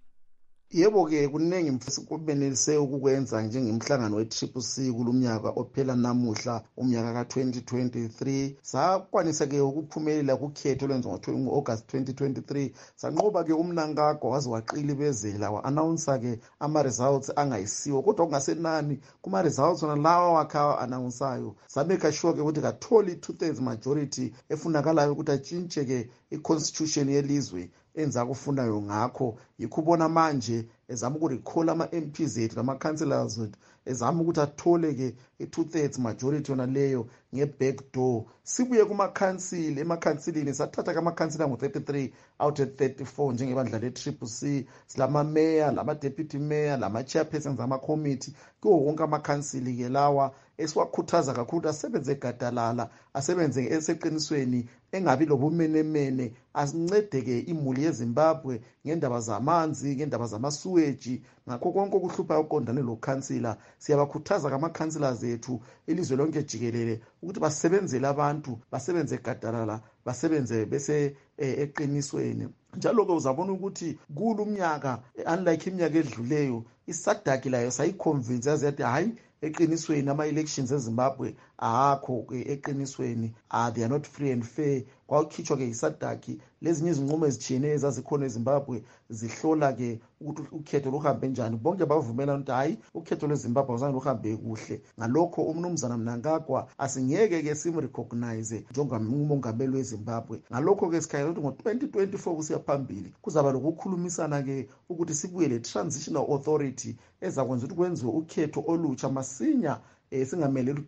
Yebo-ke kuningi mfisi kubenelise ukukwenza njengemhlangano we-TCC kulumnyaka ophela namuhla umnyaka ka-2023 sakwanisa-ke ukuphumelela kukhetho olwenziwa ngo-August 2023 sanqoba-ke umnangagwa waze waqilibezela wa-anawunsa-ke ama-results angayisiwo kodwa kungasenani kuma-results wona lawa wakhe awa-anawunsayo sameka sure-ke ukuthi katholi 2/3 majority efunakalayo ukuthi atshintshe-ke i-constitution yelizwe enza kufunayo ngakho yikho ubona manje ezama ukurecall ama-MPs ethu nama-councillors ethu ezama ukuthi athole-ke i-2/3 majority yona leyo nge-back door. Sibuye kumakhansili, emakhansilini sathatha-ke amakhansili angu-33 out of 34 njengebandla le-TCC silama-mayor, lama-deputy mayor, lama-chairpersons ama-committee kuwo wonke amakhansili-ke lawa esiwakhuthaza kakhulu asebenze gadalala, asebenze eseqinisweni engabi lobumenemene, asincede-ke imuli yeZimbabwe ngendaba zamanzi, ngendaba zamasuweji, ngakho konke okuhluphayo okuqondane lokhansila. Siyabakhuthaza kamakhansila ethu ilizwe lonke jikelele ukuthi basebenzele abantu, basebenze gadalala, basebenze bese eqinisweni. Njalo-ke uzabona ukuthi kulumnyaka unlike iminyaka edluleyo iSADC layo sayiconvince yazi yathi hayi eqinisweni ama-elections eZimbabwe akho eqinisweni, they are not free and fair. Kwakhitshwa-ke iSADC lezinye izinqumo ezitshiyeneyo ezazikhona eZimbabwe zihlola-ke ukuthi ukhetho luhambe njani. Bonke bavumelana ukuthi hayi ukhetho lweZimbabwe azange luhambe kuhle. Ngalokho umnumzana Mnangagwa asingeke-ke simrecognize njengomongameli weZimbabwe. Ngalokho-ke sikhangela ukuthi ngo-2024 kusiya phambili kuzaba lokukhulumisana-ke ukuthi sibuye le-transitional authority ezakwenza ukuthi kwenziwe ukhetho olutsha masinya singameleli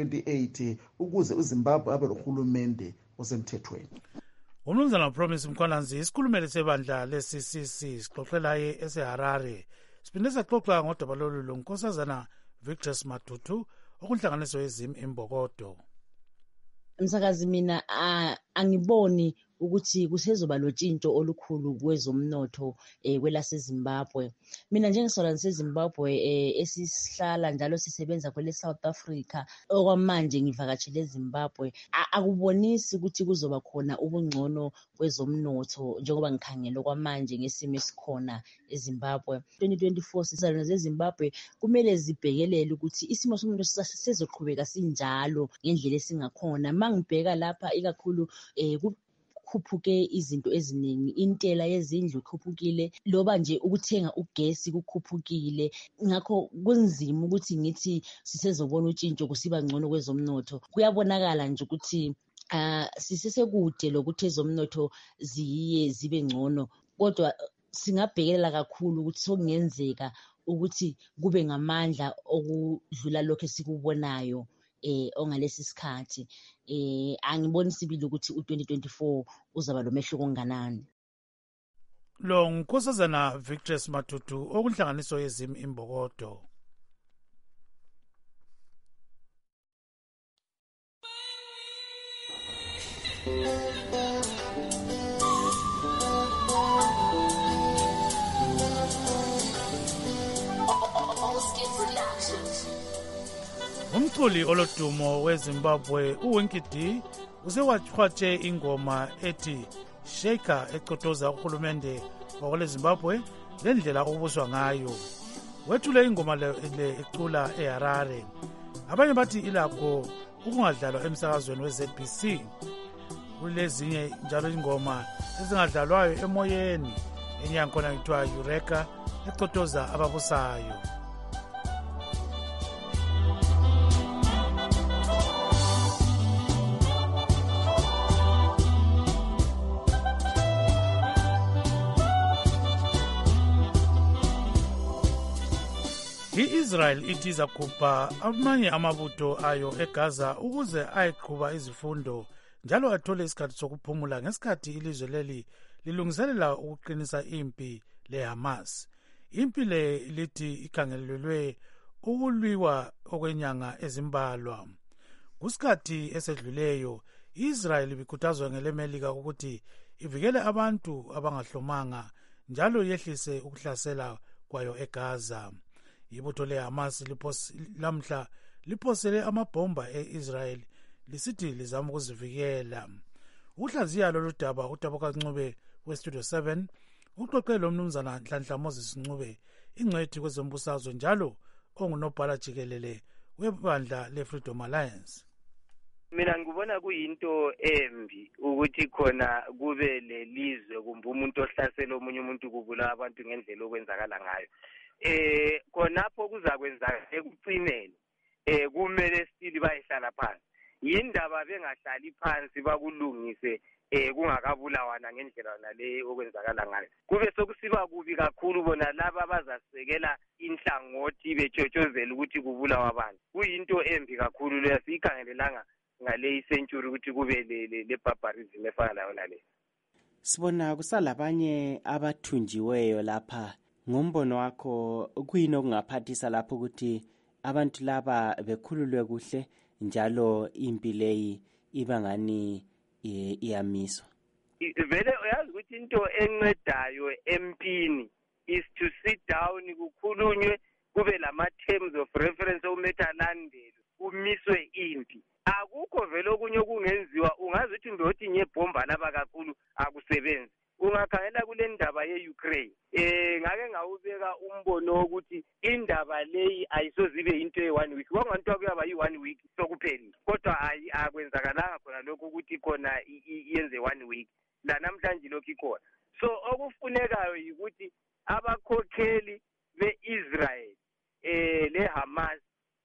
2028 ukuze uZimbabwe abe lohulumende osemthethweni. Umnumzana Promise Mkhwananzi isikhulumeli sebandla le-CCC sixoxelaye eseHarare siphinde saxoxa ngodaba lolu lonkosazana Victus Matutu okunhlanganiso yezim imbokodo. Msakazi mina angiboni ukuthi kusezoba lotshintsho olukhulu kwezomnotho kwelaseZimbabwe. Mina njengesolani seZimbabwe esisihlala njalo sisebenza kwele South Africa okwamanje ngivakatshele eZimbabwe, akubonisi ukuthi kuzoba khona ubungcono kwezomnotho njengoba ngikhangela okwamanje ngesimo esikhona eZimbabwe. 2024 sisalana zeZimbabwe kumele zibhekelele ukuthi isimo somnotho sizoqhubeka sinjalo ngendlela esingakhona. Mangibheka lapha ikakhulu kukhuphuke izinto eziningi, intela yezindlu ikhuphukile, loba nje ukuthenga ugesi kukhuphukile. Ngakho kunzima ukuthi ngithi sisezobona utshintsho kusiba ngcono kwezomnotho. Kuyabonakala nje ukuthi sisesekude lokuthi ezomnotho zibe ngcono, kodwa singabhekelela kakhulu ukuthi sokungenzeka ukuthi kube ngamandla okudlula lokho esikubonayo ongalesi sikhathi. Angiboni sibili ukuthi u-2024 uzaba lo mehluko onganani. Lo nkosazana Victus Matutu okunhlanganiso yezim imbokodo. Umculi olodumo weZimbabwe uWinky D usewachwatshe ingoma ethi Shaker ecotoza uhulumende wakweleZimbabwe lendlela obuswa ngayo. Wethule ingoma le ecula eHarare. Abanye bathi ilakho ukungadlalwa emsakazweni weZBC. Kulezinye njalo ingoma ezingadlalwayo emoyeni enyankona kuthiwa Eureka ecotoza ababusayo. I-Israel ithi izakhupha amanye amabutho ayo eGaza ukuze ayeqhuba izifundo njalo athole isikhathi sokuphumula ngesikhathi ilizwe leli lilungiselela ukuqinisa impi leHamas. Impi le lithi ikhangelelwe ukulwiwa okwenyanga ezimbalwa. Kusikhathi esedluleyo i-Israel ibikhuthazwa ngelemelika ukuthi ivikele abantu abangahlomanga njalo yehlise ukuhlasela kwayo eGaza. Ibutho leHamas lamhla liphosele amabhomba e-Israel lisithi lizama ukuzivikela. Ukuhlaziya lolu daba uTabokancube weStudio 7 uxoxe lo mnumzana Nhlanhla Moses Ncube, ingcwethi kwezombusazwe njalo ongunobhala jikelele webandla le-Freedom Alliance. Mina ngibona kuyinto embi ukuthi khona kube lelizwe kumbe umuntu ohlasela omunye umuntu kubula abantu ngendlela okwenzakala ngayo. Khonapho kuzakwenzaka ekucineni kumele still bayihlala phansi. Yindaba bengahlali phansi bakulungise kungakabulawana ngendlela nale okwenzakala ngayo. Kube sokusiba kubi kakhulu bona laba abazasekela inhlangothi betshotshozela ukuthi kubulawa abantu. Kuyinto embi kakhulu leyo, sikhangelelanga ngale century ukuthi kube le barbarism efana nayo nale. Sibona kusalabanye abathunjiweyo lapha. Ngombono wakho kuyini okungaphathisa lapho ukuthi abantu laba bekhululwe kuhle njalo impi leyi iba ngani iyamiswa? Vele uyazi ukuthi into encedayo empini is to sit down kukhulunywe, kube lama terms of reference okumele alandelwe, kumiswe impi. Akukho vele okunye okungenziwa. Ungazi ukuthi ndothi ngebhomba laba kakhulu akusebenzi. Ungakhangela kule ndaba ye-Ukraine ngake ngawubeka umbono wokuthi indaba leyi ayisozibe into ye-1 week. Kwangantwa kuyaba yi-1 week sokuphelile, kodwa akwenzakalanga khona lokho ukuthi khona yenze 1 week. La namhlanje lokhu ikhona. So okufunekayo yikuthi abakhokheli be-Israel le-Hamas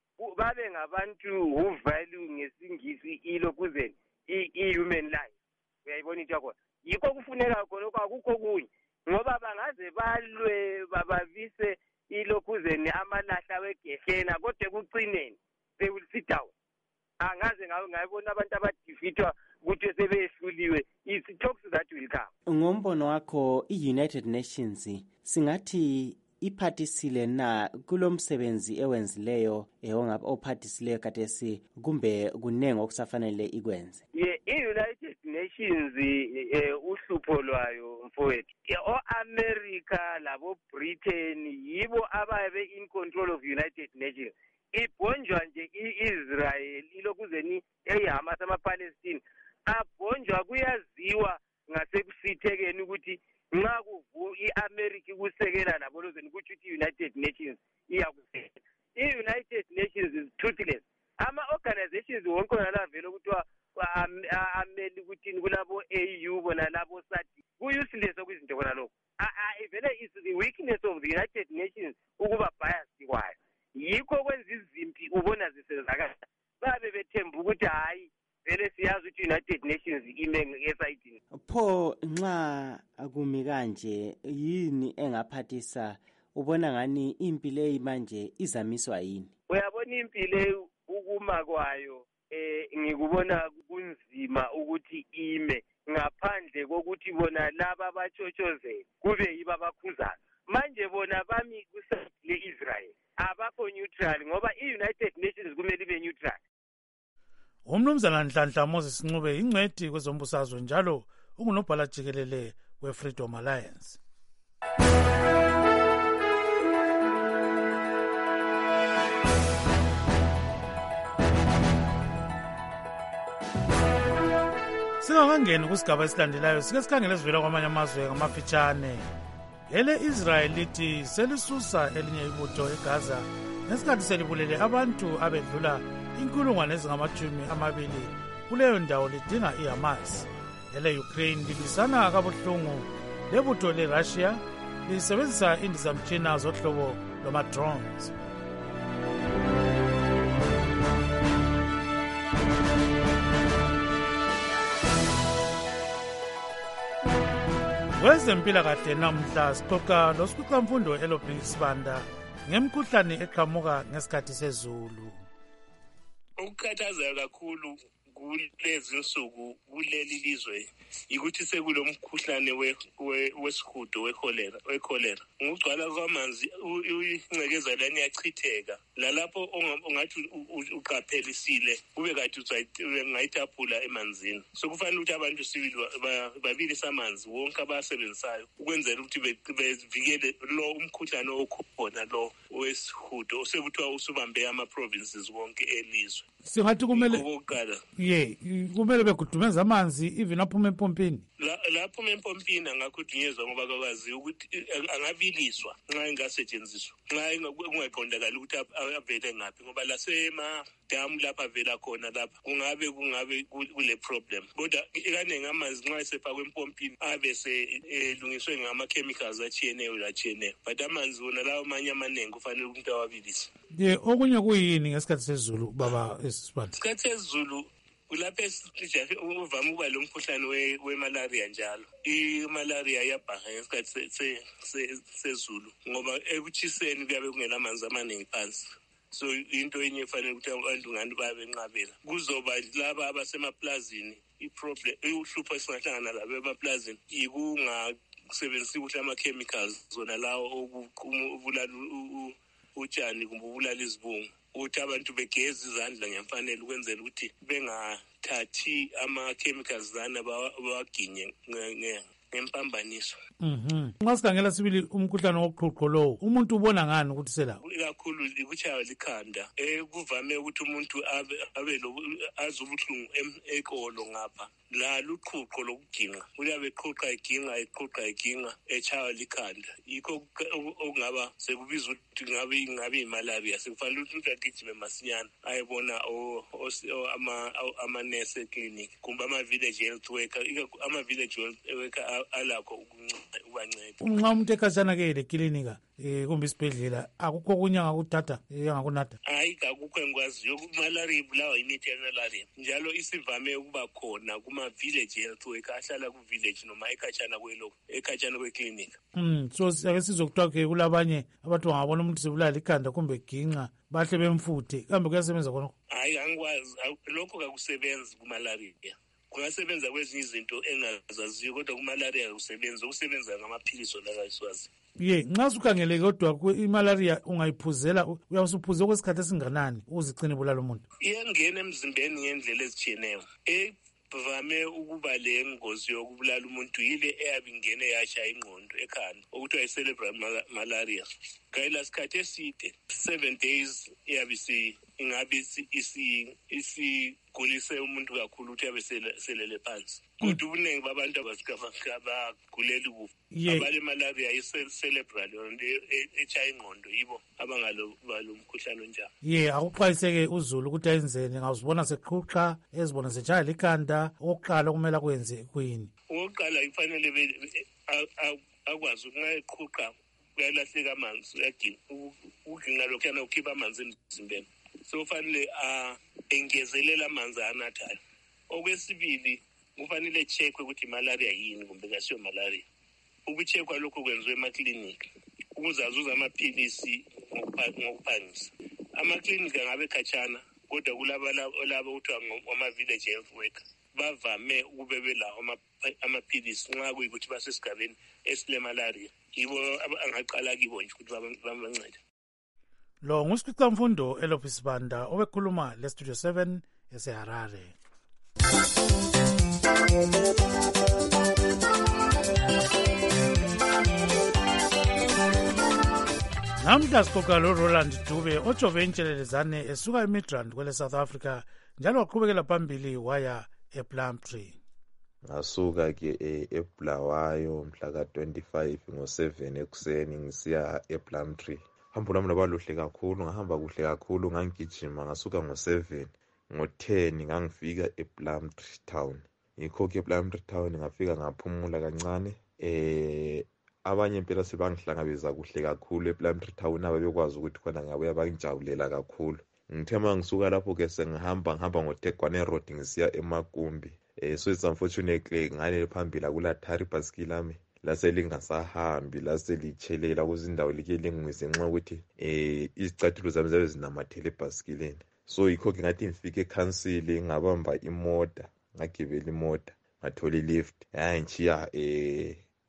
babe ngabantu who value ngesingisi ilokuzeni i-human life. Uyayibona into yakhona. Yikho kufuneka khona lokho, akukho kunye, ngoba bangaze balwe babavise ilokuzeni amalahla wegehena kodwa kucineni they will sit down. Angaze ngayibona abantu abadefeatwa ukuthi sebehluliwe. It's talks that will come. Ngombono wakho i-United Nations singathi iphathisile na kulomsebenzi ewenzileyo ophathisileyo kathesi, kumbe kunenge okusafanele ikwenze? I-United Nations uhlupho lwayo mfowethu, o-America labo-Britain yibo ababe in control of United Nations. Ibhonjwa nje i-Israel ilokuzeni eyiHamas ama-Palestine abhonjwa, kuyaziwa ngasekusithekeni ukuthi nxa i-America ikusekela labo lozeni kuthi i-United Nations iyakusekela. I-United Nations is toothless. Ama-organizations wonke nala vele ukuthiwa ameli ukuthini kulabo AU bona labo SADC ku-useless okuyizinto kona lokho. Vele is the weakness of the United Nations ukuba biased kwayo. Yikho kwenza izimpi ubona zisenzakala. Babe bethemba ukuthi hayi vele siyazi ukuthi United Nations ime esayidini. Pho nxa akumi kanje yini engaphathisa? Ubona ngani impi leyi manje izamiswa yini? Uyabona impi leyi ukuma kwayo ngikubona kunzima ukuthi ime ngaphandle kokuthi bona laba abatshotshozela kube yibo abakhuzayo. Manje bona bami kusayidi le-Israel abakho neutral, ngoba i-United Nations kumele ibe neutral. Umnumzana Nhlanhla Moses Ncube ingcwethi kwezombusazwe njalo ungunobhala jikelele we-Freedom Alliance. Singakangeni kusigaba esilandelayo sike sikhangele sivela kwamanye amazwe ngamafitshane. Ele-Israel lithi selisusa elinye ibutho eGaza ngesikhathi selibulele abantu abedlula 20,000 kuleyo ndawo lidinga iHamas. Ele-Ukraine lilisana kabuhlungu lebutho le-Russia lisebenzisa indizamtshina zohlobo lwama-drones. Kwezempilakahle namhla sixoxa losikhwamfundo eLobheki Sibanda ngemikhuhlane eqhamuka ngesikhathi sezulu. Ukukhathaza kakhulu kulezi nsuku kuleli lizwe ukuthi sekulomkhuhlane wesihudo wekholera. ngokugcwala kwamanzi ingcekeza lani iyachitheka lalapho ungathi uqaphelisile kube kathi ungayitaphula emanzini. So kufanele ukuthi abantu sibili babilise amanzi wonke abasebenzisayo ukwenzela ukuthi bevikele lo umkhuhlane okhona lo wesihudo osekuthiwa usubambe ama-provinces wonke elizwe. Singathi kumele begudumeza amanzi even aphuma empompini. Laphuma empompini angakudunyezwa ngoba kakwazi ukuthi angabiliswa nxa engasetshenziswa nxa kungaqondakali ukuthi avele ngaphi ngoba lasema-damu lapha avela khona lapha kungabe kule problem. Kodwa ikaningi amanzi nxa esefakwe empompini abe selungiswe ngama-chemicals atshiyeneyo but amanzi wona lawo amanye amaningi kufanele ukuthi awabilise. Okunye kuyini ngesikhathi sezulu baba Sibanda? Isikhathi sezulu kulapho uvame ukuba lo mkhuhlane we-malaria njalo. I-malaria iyabhaha ngesikhathi sezulu ngoba ekutshiseni kuyabe kungela amanzi amaningi phansi. So into enye efanele ukuthi abantu ngani babenqabela kuzoba laba abasemaplazini. Uhlupho esingahlangana labo emaplazini yikungasebenzisi kuhle ama-chemicals zona lawo okubulala utshani kumbe ubulala izibungu. Ukuthi abantu begeze izandla ngemfanele ukwenzela ukuthi bengathathi ama-chemicals zana bawaginye ngempambaniso. Nxa sikhangela sibili umkhuhlane woqhuqho lowo umuntu ubona ngani ukuthi selawo? Kakhulu ikutshaywa likhanda. Kuvame ukuthi umuntu aze ubuhlungu ekolo ngapha. Lalo uqhuqho lokuginqa uyabe eqhuqa eginqa etshaywa likhanda. Yikho okungaba sekubizwa ukuthi ngabe imalaria. Sekufanele ukuthi agijime masinyana ayebona amanesi eclinic kumbe ama-village health worker. Ama-village health worker alakho ukubanceda. Nxa umuntu ekhatshana-ke lekilinika kumbe isibhedlela akukho okunye angakuthatha angakunatha? Hayi, akukho engikwaziyo. Malaria ibulawa imithi yamalaria njalo isivame ukuba khona kuma-village health worker ahlala ku-village noma ekhatshana kweklinika. So ake sizokuthiwa-ke kulabanye abantu bangabona umuntu sebulala ikhanda kumbe ginqa bahle bemfuthe kambe kuyasebenza khonokho? Hayi, angikwazi. Lokho kakusebenzi kumalaria. Kungasebenza kwezinye izinto engazaziyo kodwa kumalaria akusebenzi. Ukusebenza ngamaphilisi olakayiswazi. Nxa sukhangele kodwa imalaria ungayiphuzela uyawusuphuze okwesikhathi esinganani uzigcine bulala umuntu? Iyangena emzimbeni ngendlela ezitshiyeneyo. Vame ukuba le ngozi yokubulala umuntu yile eyabe ingene yashaya ingqondo ekhanda okuthiwa yi-cerebral malaria. Kayila sikhathi eside 7 days ingabe isigulise umuntu kakhulu ukuthi yabe selele phansi. Kodwa ubuningi babantu abagulela ukufa abale malaria yi-cerebral eshaya ingqondo yibo abangalo mkhuhlane onjalo. Akuxwayiseke uzulu ukuthi ayenzeni ngazibona seqhuqa ezibona setshaya likhanda okuqala okumele akwenze kuyini? Okokuqala ifanele akwazi ukuthi eqhuqa uyalahleka amanzi uyagina uginqa lokhuyana ukhipha amanzi emzimbeni. So kufanele engezelela amanzi anathayo. Okwesibili kufanele checkwe ukuthi malaria yini kumbe kasiyo malaria. Ukucheckwa lokho kwenziwe emaklinikhi ukuze azuze amaphilisi ngokuphangisa. Amaklinikhi angabe khatshana kodwa kulabo kuthiwa ama-village health worker bavame ukube belawo amaphilisi nxa kuyikuthi basesigabeni esilemalaria. Yibo angaqala kibo nje ukuthi babancede. Lo nguSikhicamfundo Elophi Sibanda obekhuluma leStudio 7 eseHarare. Namhla sixoxa loRoland Dube ojove intshelelezane esuka eMidrand kwele South Africa njalo waqhubekela phambili waya ePlumtree. Ngasuka-ke eBulawayo mhla ka-25 ngo-7 ekuseni ngisiya ePlumtree. Hambo lami laba luhle kakhulu, ngahamba kuhle kakhulu, ngangigijima ngasuka ngo-7 ngo-10 ngangifika ePlumtree town. Yikho-ke ePlumtree town ngafika ngaphumula kancane. Abanye impela sebangihlangabeza kuhle kakhulu ePlumtree town ababekwazi ukuthi khona ngabuya bangijabulela kakhulu. Ngithe uma ngisuka lapho-ke ngihamba ngoTegwane Road ngisiya eMakumbi. So it's unfortunately ngale phambili akulatari bhasikili lami laselingasahambi laselitshelela kuzindawo like lingwise nxa ukuthi izicathulo zami zabe zinamathele ebhasikilini. So yikho-ke ngathi ngifike ekhansili ngabamba imota ngagibela imota ngathola ilift yangichiya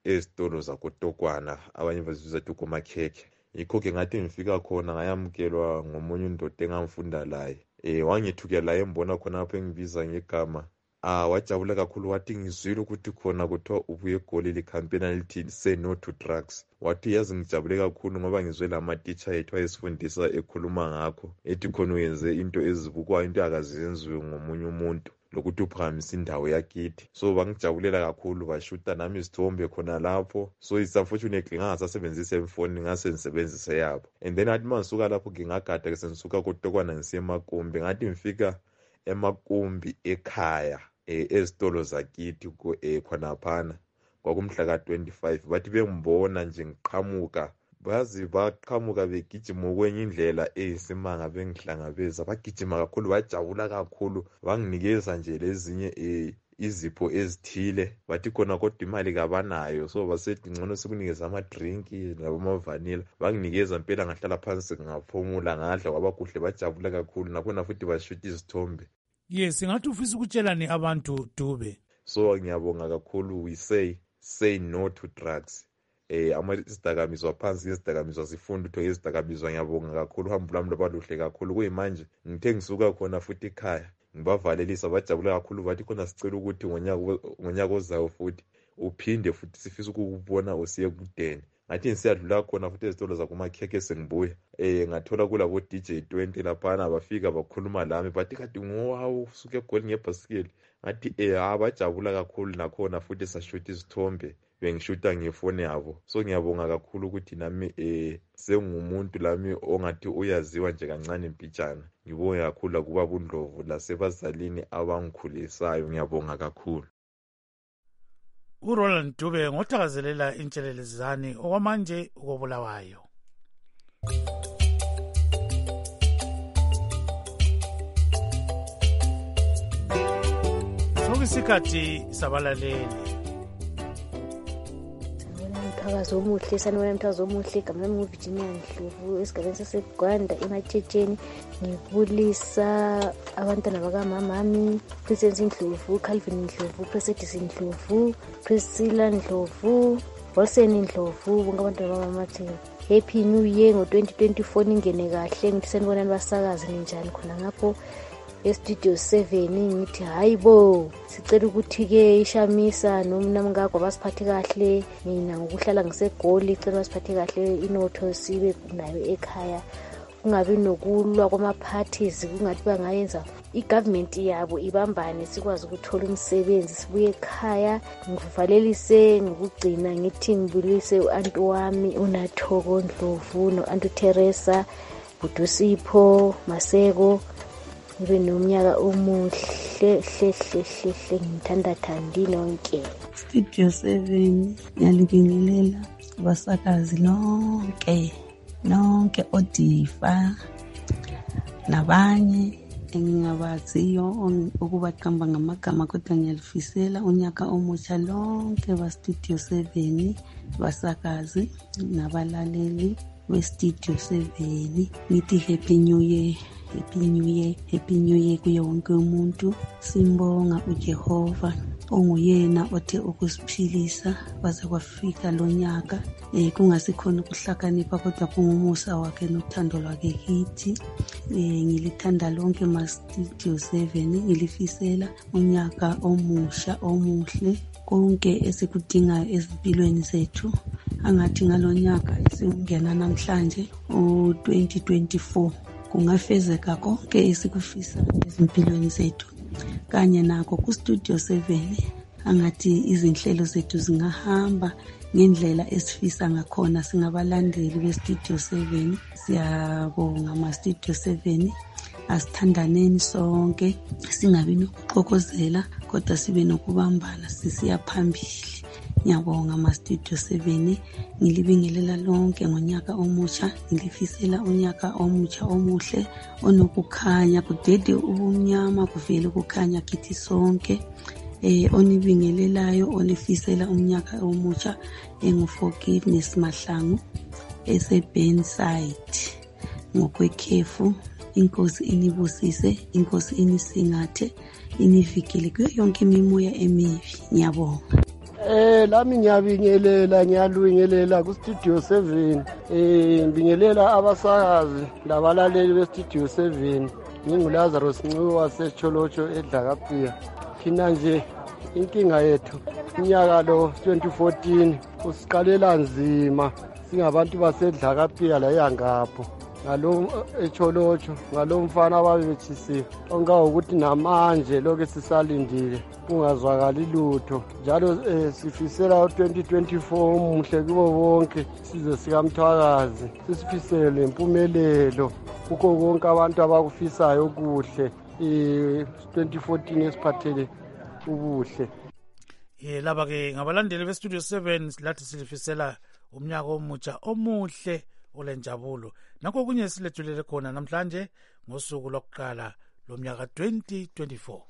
ezitolo zakotokwana abanye bazibiza ukuthi kumakhekhe. Yikho-ke ngathi ngifika khona ngayamukelwa ngomunye undoda engamfunda laye. Wangithukela embona khonapho engibiza ngegama. Wajabula kakhulu wathi ngizwile ukuthi khona kuthiwa ubuye eGoli likhampeni elithi say no to drugs. Wathi yazi ngijabule kakhulu ngoba ngizwe lamatitsha ethu ayesifundisa ekhuluma ngakho. Ethi khona uyenze into ezibukwayo, into akazenziwe ngomunye umuntu, lokuthi uphakamisa indawo yakithi. So bangijabulela kakhulu, bashuta nami izithombe khona lapho. So it's unfortunately ngangasasebenzisa emfoni, ngasengisebenzisa yabo. And then athi mangisuka lapho ngingagada ke sengisuka kotokwana ngisiya eMakumbi. Ngathi ngifika eMakumbi ekhaya ezitolo zakithi khonaphana kwakumhla ka-25 bathi bengibona nje ngiqhamuka, bazi baqhamuka begijima kwenye indlela eyisimanga, bengihlangabeza bagijima kakhulu, bajabula kakhulu, banginikeza nje lezinye izipho ezithile. Bathi khona kodwa imali kabanayo, so basethi ngcono sikunikeza amadrinki nabamavanila. Banginikeza mpela, ngahlala phansi ngaphumula, ngadla kwaba kuhle, bajabula kakhulu. Nakhona futhi bashuta izithombe. Yes, ngathi ufisa ukutshelani abantu Dube? So ngiyabonga kakhulu. We say no to drugs. Isidakamizwa phansi, isidakamizwa sifunda ukuthi isidakamizwa. Ngiyabonga kakhulu, uhambo lwami lwabaluhle kakhulu. Kuyimanje ngithe ngisuka khona futhi ekhaya ngibavalelisa, bajabula kakhulu. Bathi khona sicela ukuthi ngonyaka ozayo futhi uphinde futhi sifisa ukukubona usiye kudeni. Ngathi ngisiyadlula khona futhi ezitolo zakumakhekhe sengibuya ngathola kulabo DJ 20 laphana, bafika bakhuluma lami, bathi kade ngowawu usuke eGoli ngebhasikeli. Ngathi bajabula kakhulu. Nakhona futhi sashuta izithombe, bengishuta ngefoni yabo. So ngiyabonga kakhulu ukuthi nami sengumuntu lami ongathi uyaziwa nje kancane empitshana. Ngibonga kakhulu kuba buNdlovu lasebazalini abangikhulisayo. Ngiyabonga kakhulu. uRoland Dube ngothakazelela intshelelezane okwamanje ukobulawayo. Sokusikhathi sabalaleli. Umthakazo omuhle, sanibona umthakazo omuhle. Igama lami nguVirginia Ndlovu, esigabeni saseGwanda eMatshitsheni. Ngibulisa abantwana bakamamami, Princess Ndlovu, Calvin Ndlovu, Presidis Ndlovu, Priscilla Ndlovu, Wilson Ndlovu, bonke abantwana bakamamathi happy new year ngo-2024. Ningene kahle, ngithi sanibonani basakazi ninjani khona ngapho estudio 7. Ngithi hayibo, sicela ukuthi-ke iShamisa nomnamngagwa basiphathe kahle. Mina ngokuhlala ngiseGoli, cela basiphathe kahle, inotho sibe nayo ekhaya, kungabi nokulwa kwama-parties, kungathi bangayenza i-government yabo ibambane, sikwazi ukuthola umsebenzi, sibuye ekhaya. Ngivalelise ngokugcina ngithi ngibulise u-anti wami uNathoko Ndlovu no-anti Teresa Budusipho Maseko. Ngibe nomnyaka omuhle hle, ngithandathandi nonke. Studio 7 ngiyalibingelela abasakazi nonke Odifa nabanye engingabaziyo ukubaqamba ngamagama, kodwa ngiyalifisela unyaka omutsha lonke ba-Studio 7 basakazi nabalaleli be-Studio 7. Ngithi happy new year, happy new year, happy new year kuye wonke umuntu. Simbonga uJehova onguyena othe ukusiphilisa kwaze kwafika lo nyaka, kungasikhona ukuhlakanipha kodwa kungumusa wakhe nothando lwakhe kithi. Ngilithanda lonke ma-Studio 7, ngilifisela unyaka omusha omuhle, konke esikudingayo ezimpilweni zethu. Angathi ngalonyaka esingena namhlanje u-2024 kungafezeka konke esikufisa ezimpilweni zethu. Kanye nako ku-Studio 7 angathi izinhlelo zethu zingahamba ngendlela esifisa ngakhona. Singabalandeli be-Studio 7, siyabonga ma-Studio 7. Asithandaneni sonke, singabi nokuxokozela kodwa sibe nokubambana sisiya phambili. Ngiyabonga ma-Studio 7, ngilibingelela lonke ngonyaka omutsha, ngilifisela unyaka omutsha omuhle onokukhanya, kudede ubumnyama kuvele ukukhanya kithi sonke. Onibingelelayo, onifisela unyaka omutsha engu-Forgiveness Mahlangu ese-Burnside ngokwekhefu. Inkosi inibusise, Inkosi inisingathe, inivikele kuyo yonke imimoya emibi. Ngiyabonga. Lami ngiyabingelela ku-Studio 7. Ngibingelela abasakazi labalaleli be-Studio 7. NginguLazarus Ncube waseCholocho eDlakapiya. Thina nje inkinga yethu unyaka lo 2014 usiqalela nzima singabantu baseDlakapiya la yangapho. Ngalo eCholocho ngalomfana ababethisiwe ongawokuthi namanje lokho sisalindile kungazwakali lutho njalo sifisela u2024 umuhle kubo bonke size sikamthwakazi sisifisele impumelelo kukho konke abantu abakufisayo kuhle 2014 esiphathele ubuhle. Laba ke ngabalandeli beStudio 7 lathi silifisela umnyaka omutsha omuhle olenjabulo. Nakho kunye silethulele khona namhlanje ngosuku lokuqala lomnyaka 2024.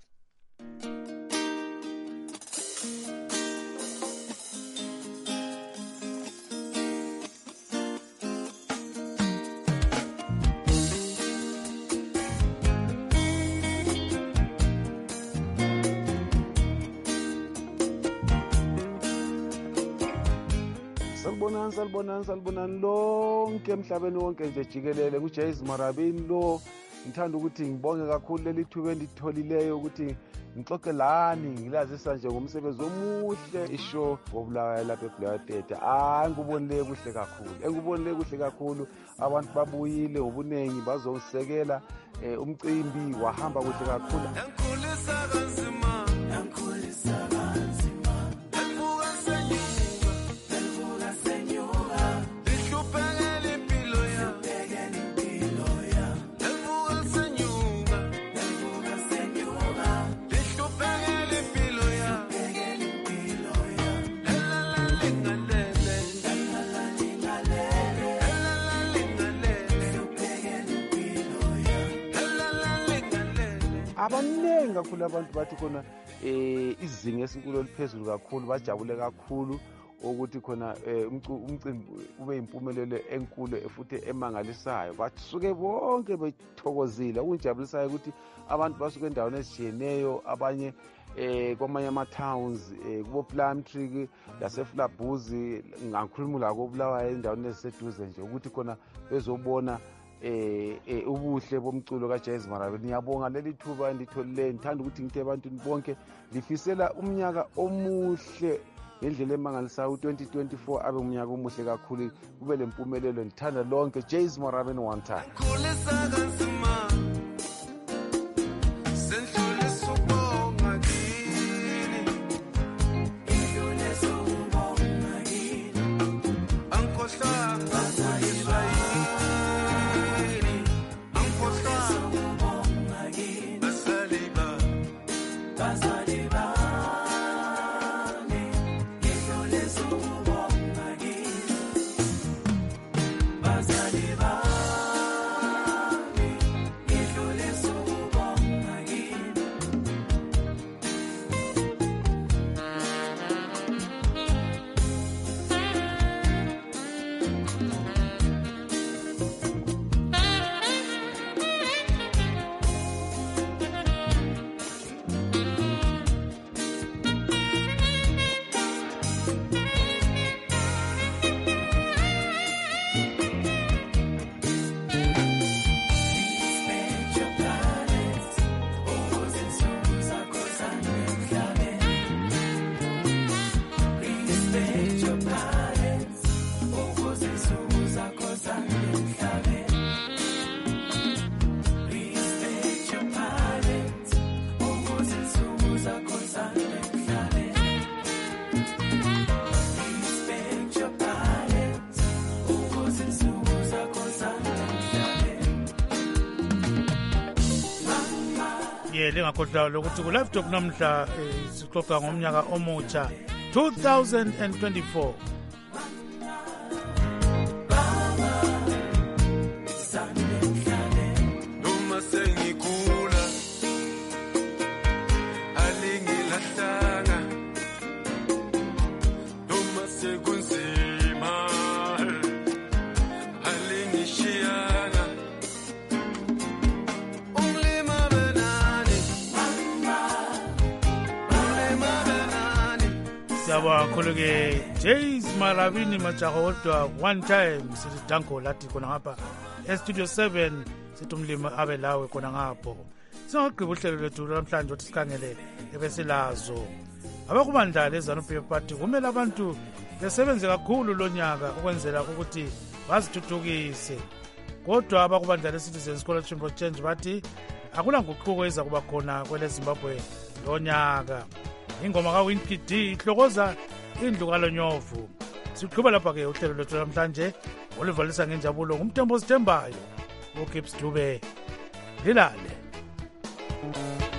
Salibonani lonke emhlabeni wonke nje jikelele kuJays Marabini lo. Ngithanda ukuthi ngibonge kakhulu leli thuba enditholileyo ukuthi ngixoxe lani ngilazisa nje ngomsebenzi omuhle ishow wobulawayo lapha eBulawayo Tete. Engubonile kuhle kakhulu abantu babuyile ubunengi bazongisekela umcimbi wahamba kuhle kakhulu. Enkulisa kanzima abaningi kakhulu abantu bathi khona izinga esinkulu eliphezulu kakhulu bajabule kakhulu ukuthi khona umcimbi ube impumelelo enkulu futhi emangalisayo. Basuke bonke bethokozile okunjabulisayo ukuthi abantu basuke endaweni ezitshiyeneyo abanye kwamanye ama-towns kubo Plumtree laseflabuzi ngakhuluma lako Bulawayo endaweni eziseduze nje ukuthi khona bezobona ubuhle bomculo kaJays Marabini. Ngiyabonga leli thuba enditholileyo. Ngithanda ukuthi ngithe ebantwini bonke lifisela umnyaka omuhle ngendlela emangalisayo. 2024 abe umnyaka omuhle kakhulu kube lempumelelo. Ngithanda lonke Jays Marabini one time. Lingakhohlwa lokuthi ku live talk namhla sixoxa ngomnyaka omutsha 2024. Siyabonga kakhulu-ke Jays Marabini Majaho kodwa one time sithi danko lathi khona ngapha estudio 7 sithi umlimi abe lawe khona ngapho. Singagqiba uhlelo lwethu namhlanje ukuthi sikhangele ebesilazo. Abakubandla leZANU-PF Party kumele abantu besebenze kakhulu lonyaka ukwenzela ukuthi bazithuthukise. Kodwa abakubandla leCitizens Coalition for Change bathi akula nguquko eza kuba khona kwele Zimbabwe lonyaka. Ingoma kaWinky D ihlokoza indlu kalonyovu. Siqhubeka lapha ke uhlelo lwethu namhlanje olivalisa ngenjabulo ngumthembo sithembayo uGibbs Dube lilale.